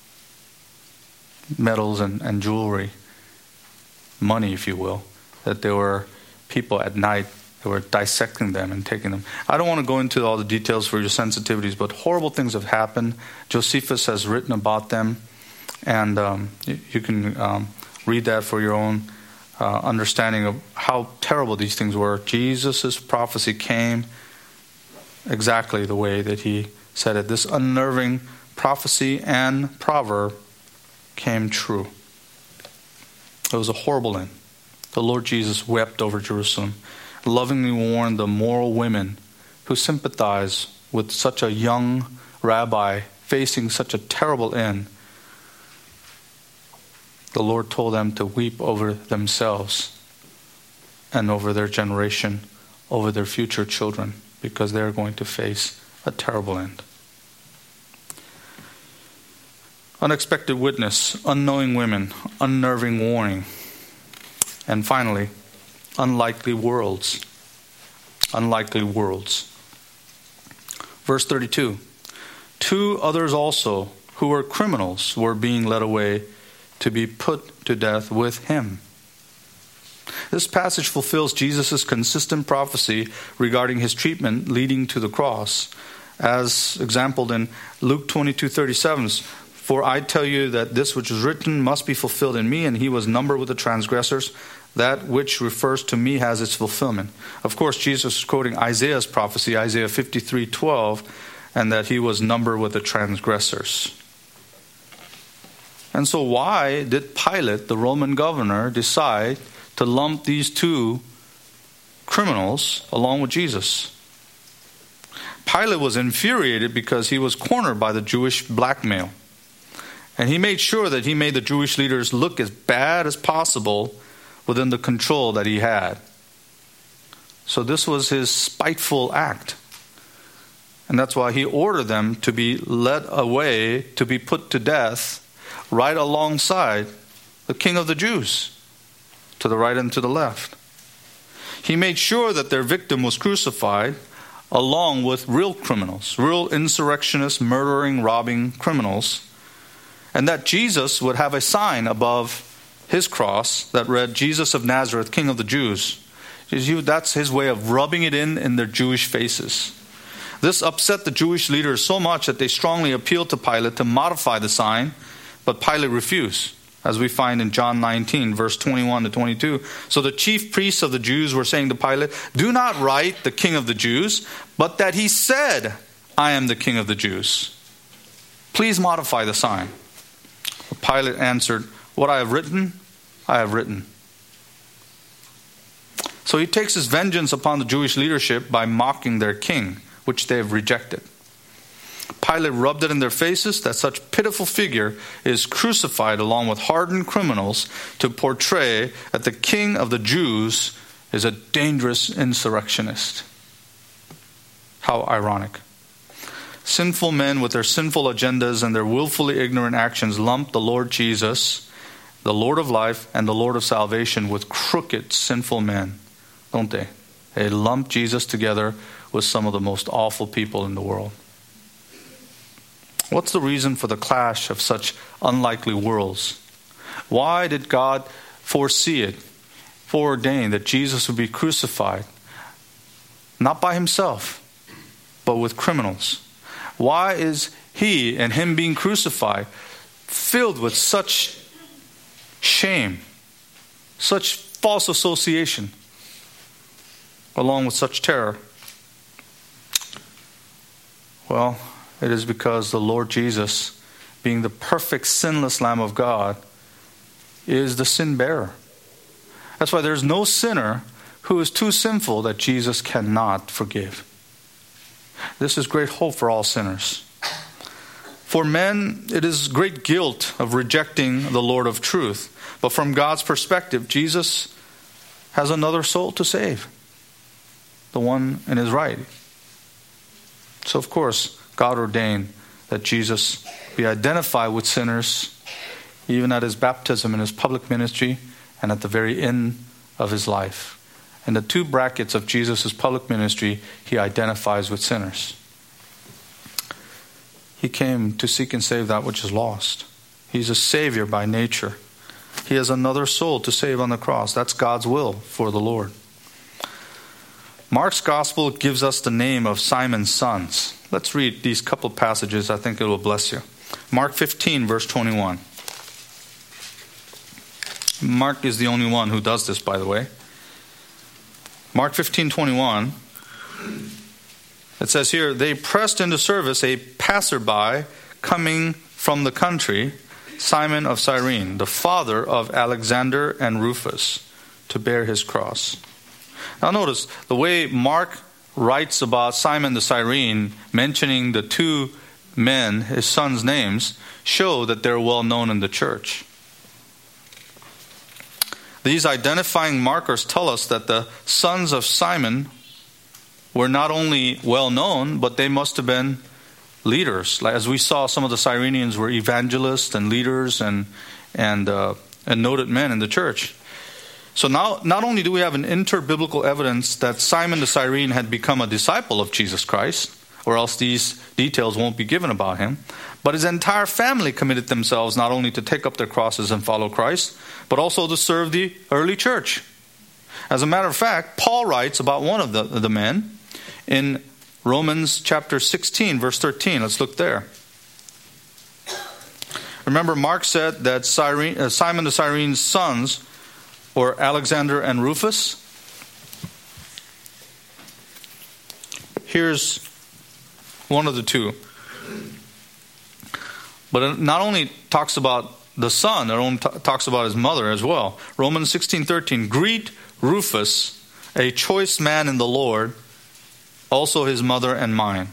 metals and, and jewelry, money, if you will, that there were people at night that were dissecting them and taking them. I don't want to go into all the details for your sensitivities, but horrible things have happened. Josephus has written about them, and um, you, you can um, read that for your own uh, understanding of how terrible these things were. Jesus' prophecy came exactly the way that he said it. This unnerving prophecy and proverb came true. It was a horrible end. The Lord Jesus wept over Jerusalem, lovingly warned the moral women who sympathize with such a young rabbi facing such a terrible end. The Lord told them to weep over themselves and over their generation, over their future children, because they're going to face a terrible end. Unexpected witness, unknowing women, unnerving warning. And finally, unlikely worlds. Unlikely worlds. Verse thirty-two. Two others also, who were criminals, were being led away to be put to death with him. This passage fulfills Jesus' consistent prophecy regarding his treatment leading to the cross, as exampled in Luke twenty-two thirty-seven. For I tell you that this which is written must be fulfilled in me, and he was numbered with the transgressors. That which refers to me has its fulfillment. Of course, Jesus is quoting Isaiah's prophecy, Isaiah fifty-three twelve, and that he was numbered with the transgressors. And so why did Pilate, the Roman governor, decide to lump these two criminals along with Jesus? Pilate was infuriated because he was cornered by the Jewish blackmail. And he made sure that he made the Jewish leaders look as bad as possible within the control that he had. So this was his spiteful act. And that's why he ordered them to be led away, to be put to death, right alongside the King of the Jews, to the right and to the left. He made sure that their victim was crucified along with real criminals, real insurrectionists, murdering, robbing criminals, and that Jesus would have a sign above his cross that read, Jesus of Nazareth, King of the Jews. That's his way of rubbing it in in their Jewish faces. This upset the Jewish leaders so much that they strongly appealed to Pilate to modify the sign, but Pilate refused, as we find in John nineteen, verse twenty-one to twenty-two. So the chief priests of the Jews were saying to Pilate, do not write the King of the Jews, but that he said, I am the King of the Jews. Please modify the sign. Pilate answered, what I have written, I have written. So he takes his vengeance upon the Jewish leadership by mocking their king, which they have rejected. Pilate rubbed it in their faces that such pitiful figure is crucified along with hardened criminals to portray that the King of the Jews is a dangerous insurrectionist. How ironic. Sinful men with their sinful agendas and their willfully ignorant actions lump the Lord Jesus, the Lord of life and the Lord of salvation, with crooked, sinful men, don't they? They lump Jesus together with some of the most awful people in the world. What's the reason for the clash of such unlikely worlds? Why did God foresee it, foreordain that Jesus would be crucified, not by himself, but with criminals? Why is he and him being crucified filled with such shame, such false association? along with such terror? Well, it is because the Lord Jesus, being the perfect sinless Lamb of God, is the sin bearer. That's why there's no sinner who is too sinful that Jesus cannot forgive. This is great hope for all sinners. For men, it is great guilt of rejecting the Lord of truth. But from God's perspective, Jesus has another soul to save, the one in his right. So of course, God ordained that Jesus be identified with sinners even at his baptism, in his public ministry, and at the very end of his life. In the two brackets of Jesus' public ministry, he identifies with sinners. He came to seek and save that which is lost. He's a Savior by nature. He has another soul to save on the cross. That's God's will for the Lord. Mark's gospel gives us the name of Simon's sons. Let's read these couple passages. I think it will bless you. Mark fifteen, verse twenty-one. Mark is the only one who does this, by the way. Mark fifteen, twenty-one. It says here, they pressed into service a passerby coming from the country, Simon of Cyrene, the father of Alexander and Rufus, to bear his cross. Now notice, the way Mark writes about Simon the Cyrene, mentioning the two men, his sons' names, show that they're well known in the church. These identifying markers tell us that the sons of Simon were not only well known, but they must have been leaders. As we saw, some of the Cyrenians were evangelists and leaders and and uh, and noted men in the church. So now, not only do we have an interbiblical evidence that Simon the Cyrene had become a disciple of Jesus Christ, or else these details won't be given about him, but his entire family committed themselves not only to take up their crosses and follow Christ, but also to serve the early church. As a matter of fact, Paul writes about one of the, the men in Romans chapter sixteen, verse thirteen. Let's look there. Remember, Mark said that Cyrene, uh, Simon the Cyrene's sons were Alexander and Rufus. Here's one of the two. But it not only talks about the son, it talks about his mother as well. Romans sixteen thirteen. Greet Rufus, a choice man in the Lord, also his mother and mine.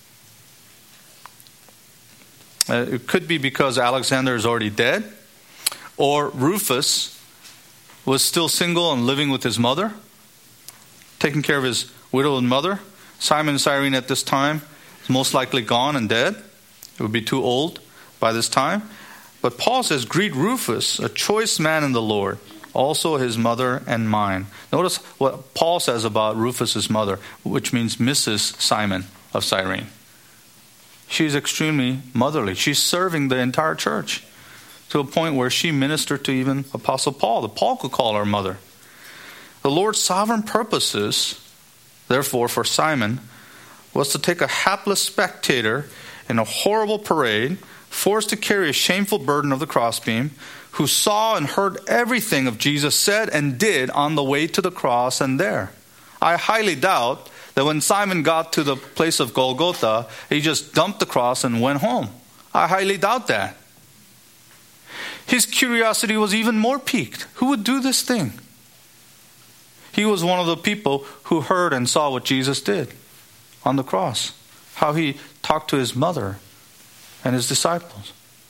Uh, it could be because Alexander is already dead, or Rufus was still single and living with his mother, taking care of his widowed mother. Simon Cyrene at this time is most likely gone and dead. It would be too old by this time. But Paul says, greet Rufus, a choice man in the Lord, also his mother and mine. Notice what Paul says about Rufus's mother, which means Missus Simon of Cyrene. She's extremely motherly. She's serving the entire church to a point where she ministered to even Apostle Paul, that Paul could call her mother. The Lord's sovereign purposes, therefore, for Simon, was to take a hapless spectator in a horrible parade, forced to carry a shameful burden of the crossbeam, who saw and heard everything of Jesus said and did on the way to the cross and there. I highly doubt that when Simon got to the place of Golgotha, he just dumped the cross and went home. I highly doubt that. His curiosity was even more piqued. Who would do this thing? He was one of the people who heard and saw what Jesus did on the cross, how he talked to his mother and his disciples.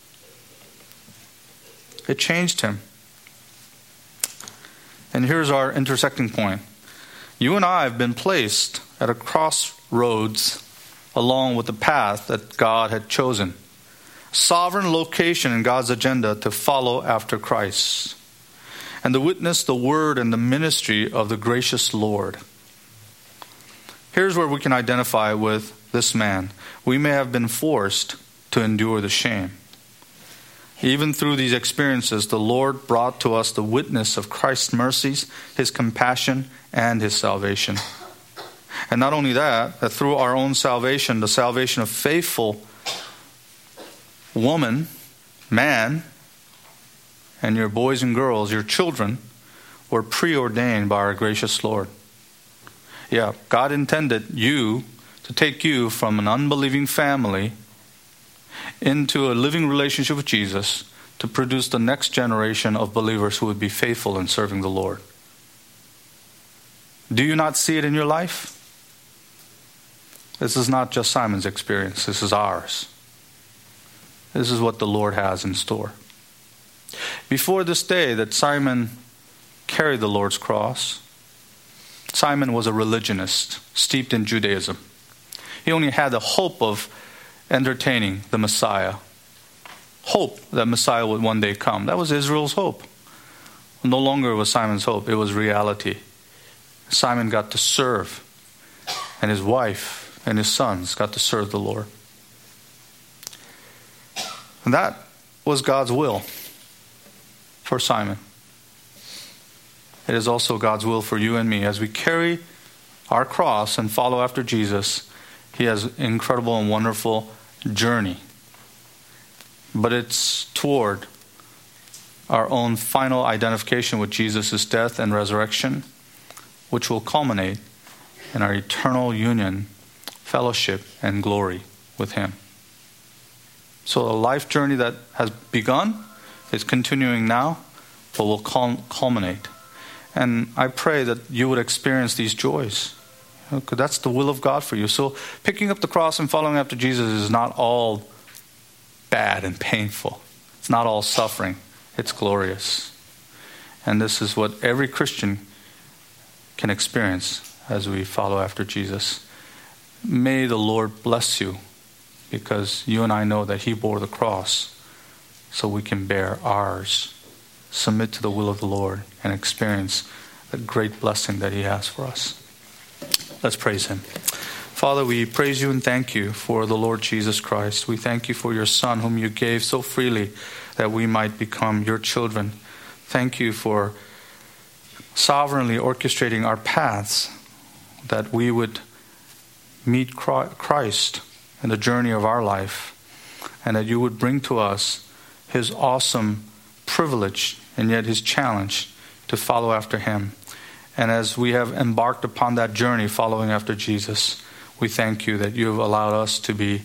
It changed him. And here's our intersecting point. You and I have been placed at a crossroads along with the path that God had chosen. Sovereign location in God's agenda to follow after Christ and to witness the word and the ministry of the gracious Lord. Here's where we can identify with this man. We may have been forced to endure the shame. Even through these experiences, the Lord brought to us the witness of Christ's mercies, his compassion, and his salvation. And not only that, that through our own salvation, the salvation of faithful woman, man, and your boys and girls, your children, were preordained by our gracious Lord. Yeah, God intended you to take you from an unbelieving family into a living relationship with Jesus to produce the next generation of believers who would be faithful in serving the Lord. Do you not see it in your life? This is not just Simon's experience. This is ours. This is what the Lord has in store. Before this day that Simon carried the Lord's cross, Simon was a religionist steeped in Judaism. He only had the hope of entertaining the Messiah. Hope that Messiah would one day come. That was Israel's hope. No longer was Simon's hope. It was reality. Simon got to serve, and his wife and his sons got to serve the Lord. And that was God's will for Simon. It is also God's will for you and me. As we carry our cross and follow after Jesus, He has an incredible and wonderful journey. But it's toward our own final identification with Jesus' death and resurrection, which will culminate in our eternal union, fellowship, and glory with Him. So a life journey that has begun is continuing now, but will culminate. And I pray that you would experience these joys. Because that's the will of God for you. So picking up the cross and following after Jesus is not all bad and painful. It's not all suffering. It's glorious. And this is what every Christian can experience as we follow after Jesus. May the Lord bless you, because you and I know that He bore the cross so we can bear ours. Submit to the will of the Lord and experience the great blessing that He has for us. Let's praise Him. Father, we praise You and thank You for the Lord Jesus Christ. We thank You for Your Son, whom You gave so freely that we might become Your children. Thank You for sovereignly orchestrating our paths, that we would meet Christ in the journey of our life, and that You would bring to us His awesome privilege and yet His challenge to follow after Him. And as we have embarked upon that journey following after Jesus, we thank You that You have allowed us to be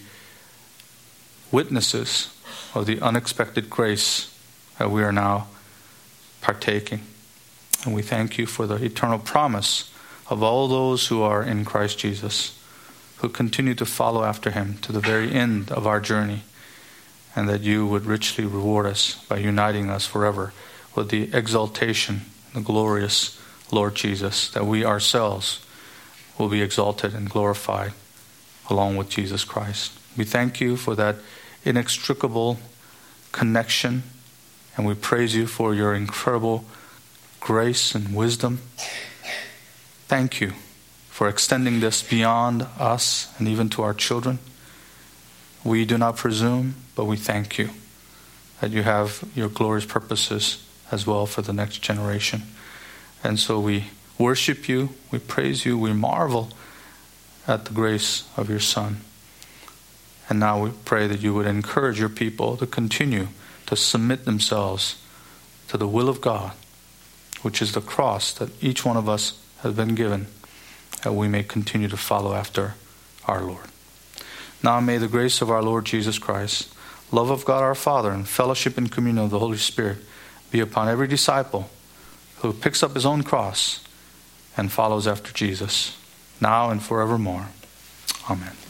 witnesses of the unexpected grace that we are now partaking. And we thank You for the eternal promise of all those who are in Christ Jesus, who continue to follow after Him to the very end of our journey, and that You would richly reward us by uniting us forever with the exaltation, the glorious Lord Jesus, that we ourselves will be exalted and glorified along with Jesus Christ. We thank You for that inextricable connection, and we praise You for Your incredible grace and wisdom. Thank You for extending this beyond us and even to our children. We do not presume, but we thank You that You have Your glorious purposes as well for the next generation. And so we worship You, we praise You, we marvel at the grace of Your Son. And now we pray that You would encourage Your people to continue to submit themselves to the will of God, which is the cross that each one of us has been given, that we may continue to follow after our Lord. Now may the grace of our Lord Jesus Christ, love of God our Father, and fellowship and communion of the Holy Spirit be upon every disciple who picks up his own cross and follows after Jesus, now and forevermore. Amen.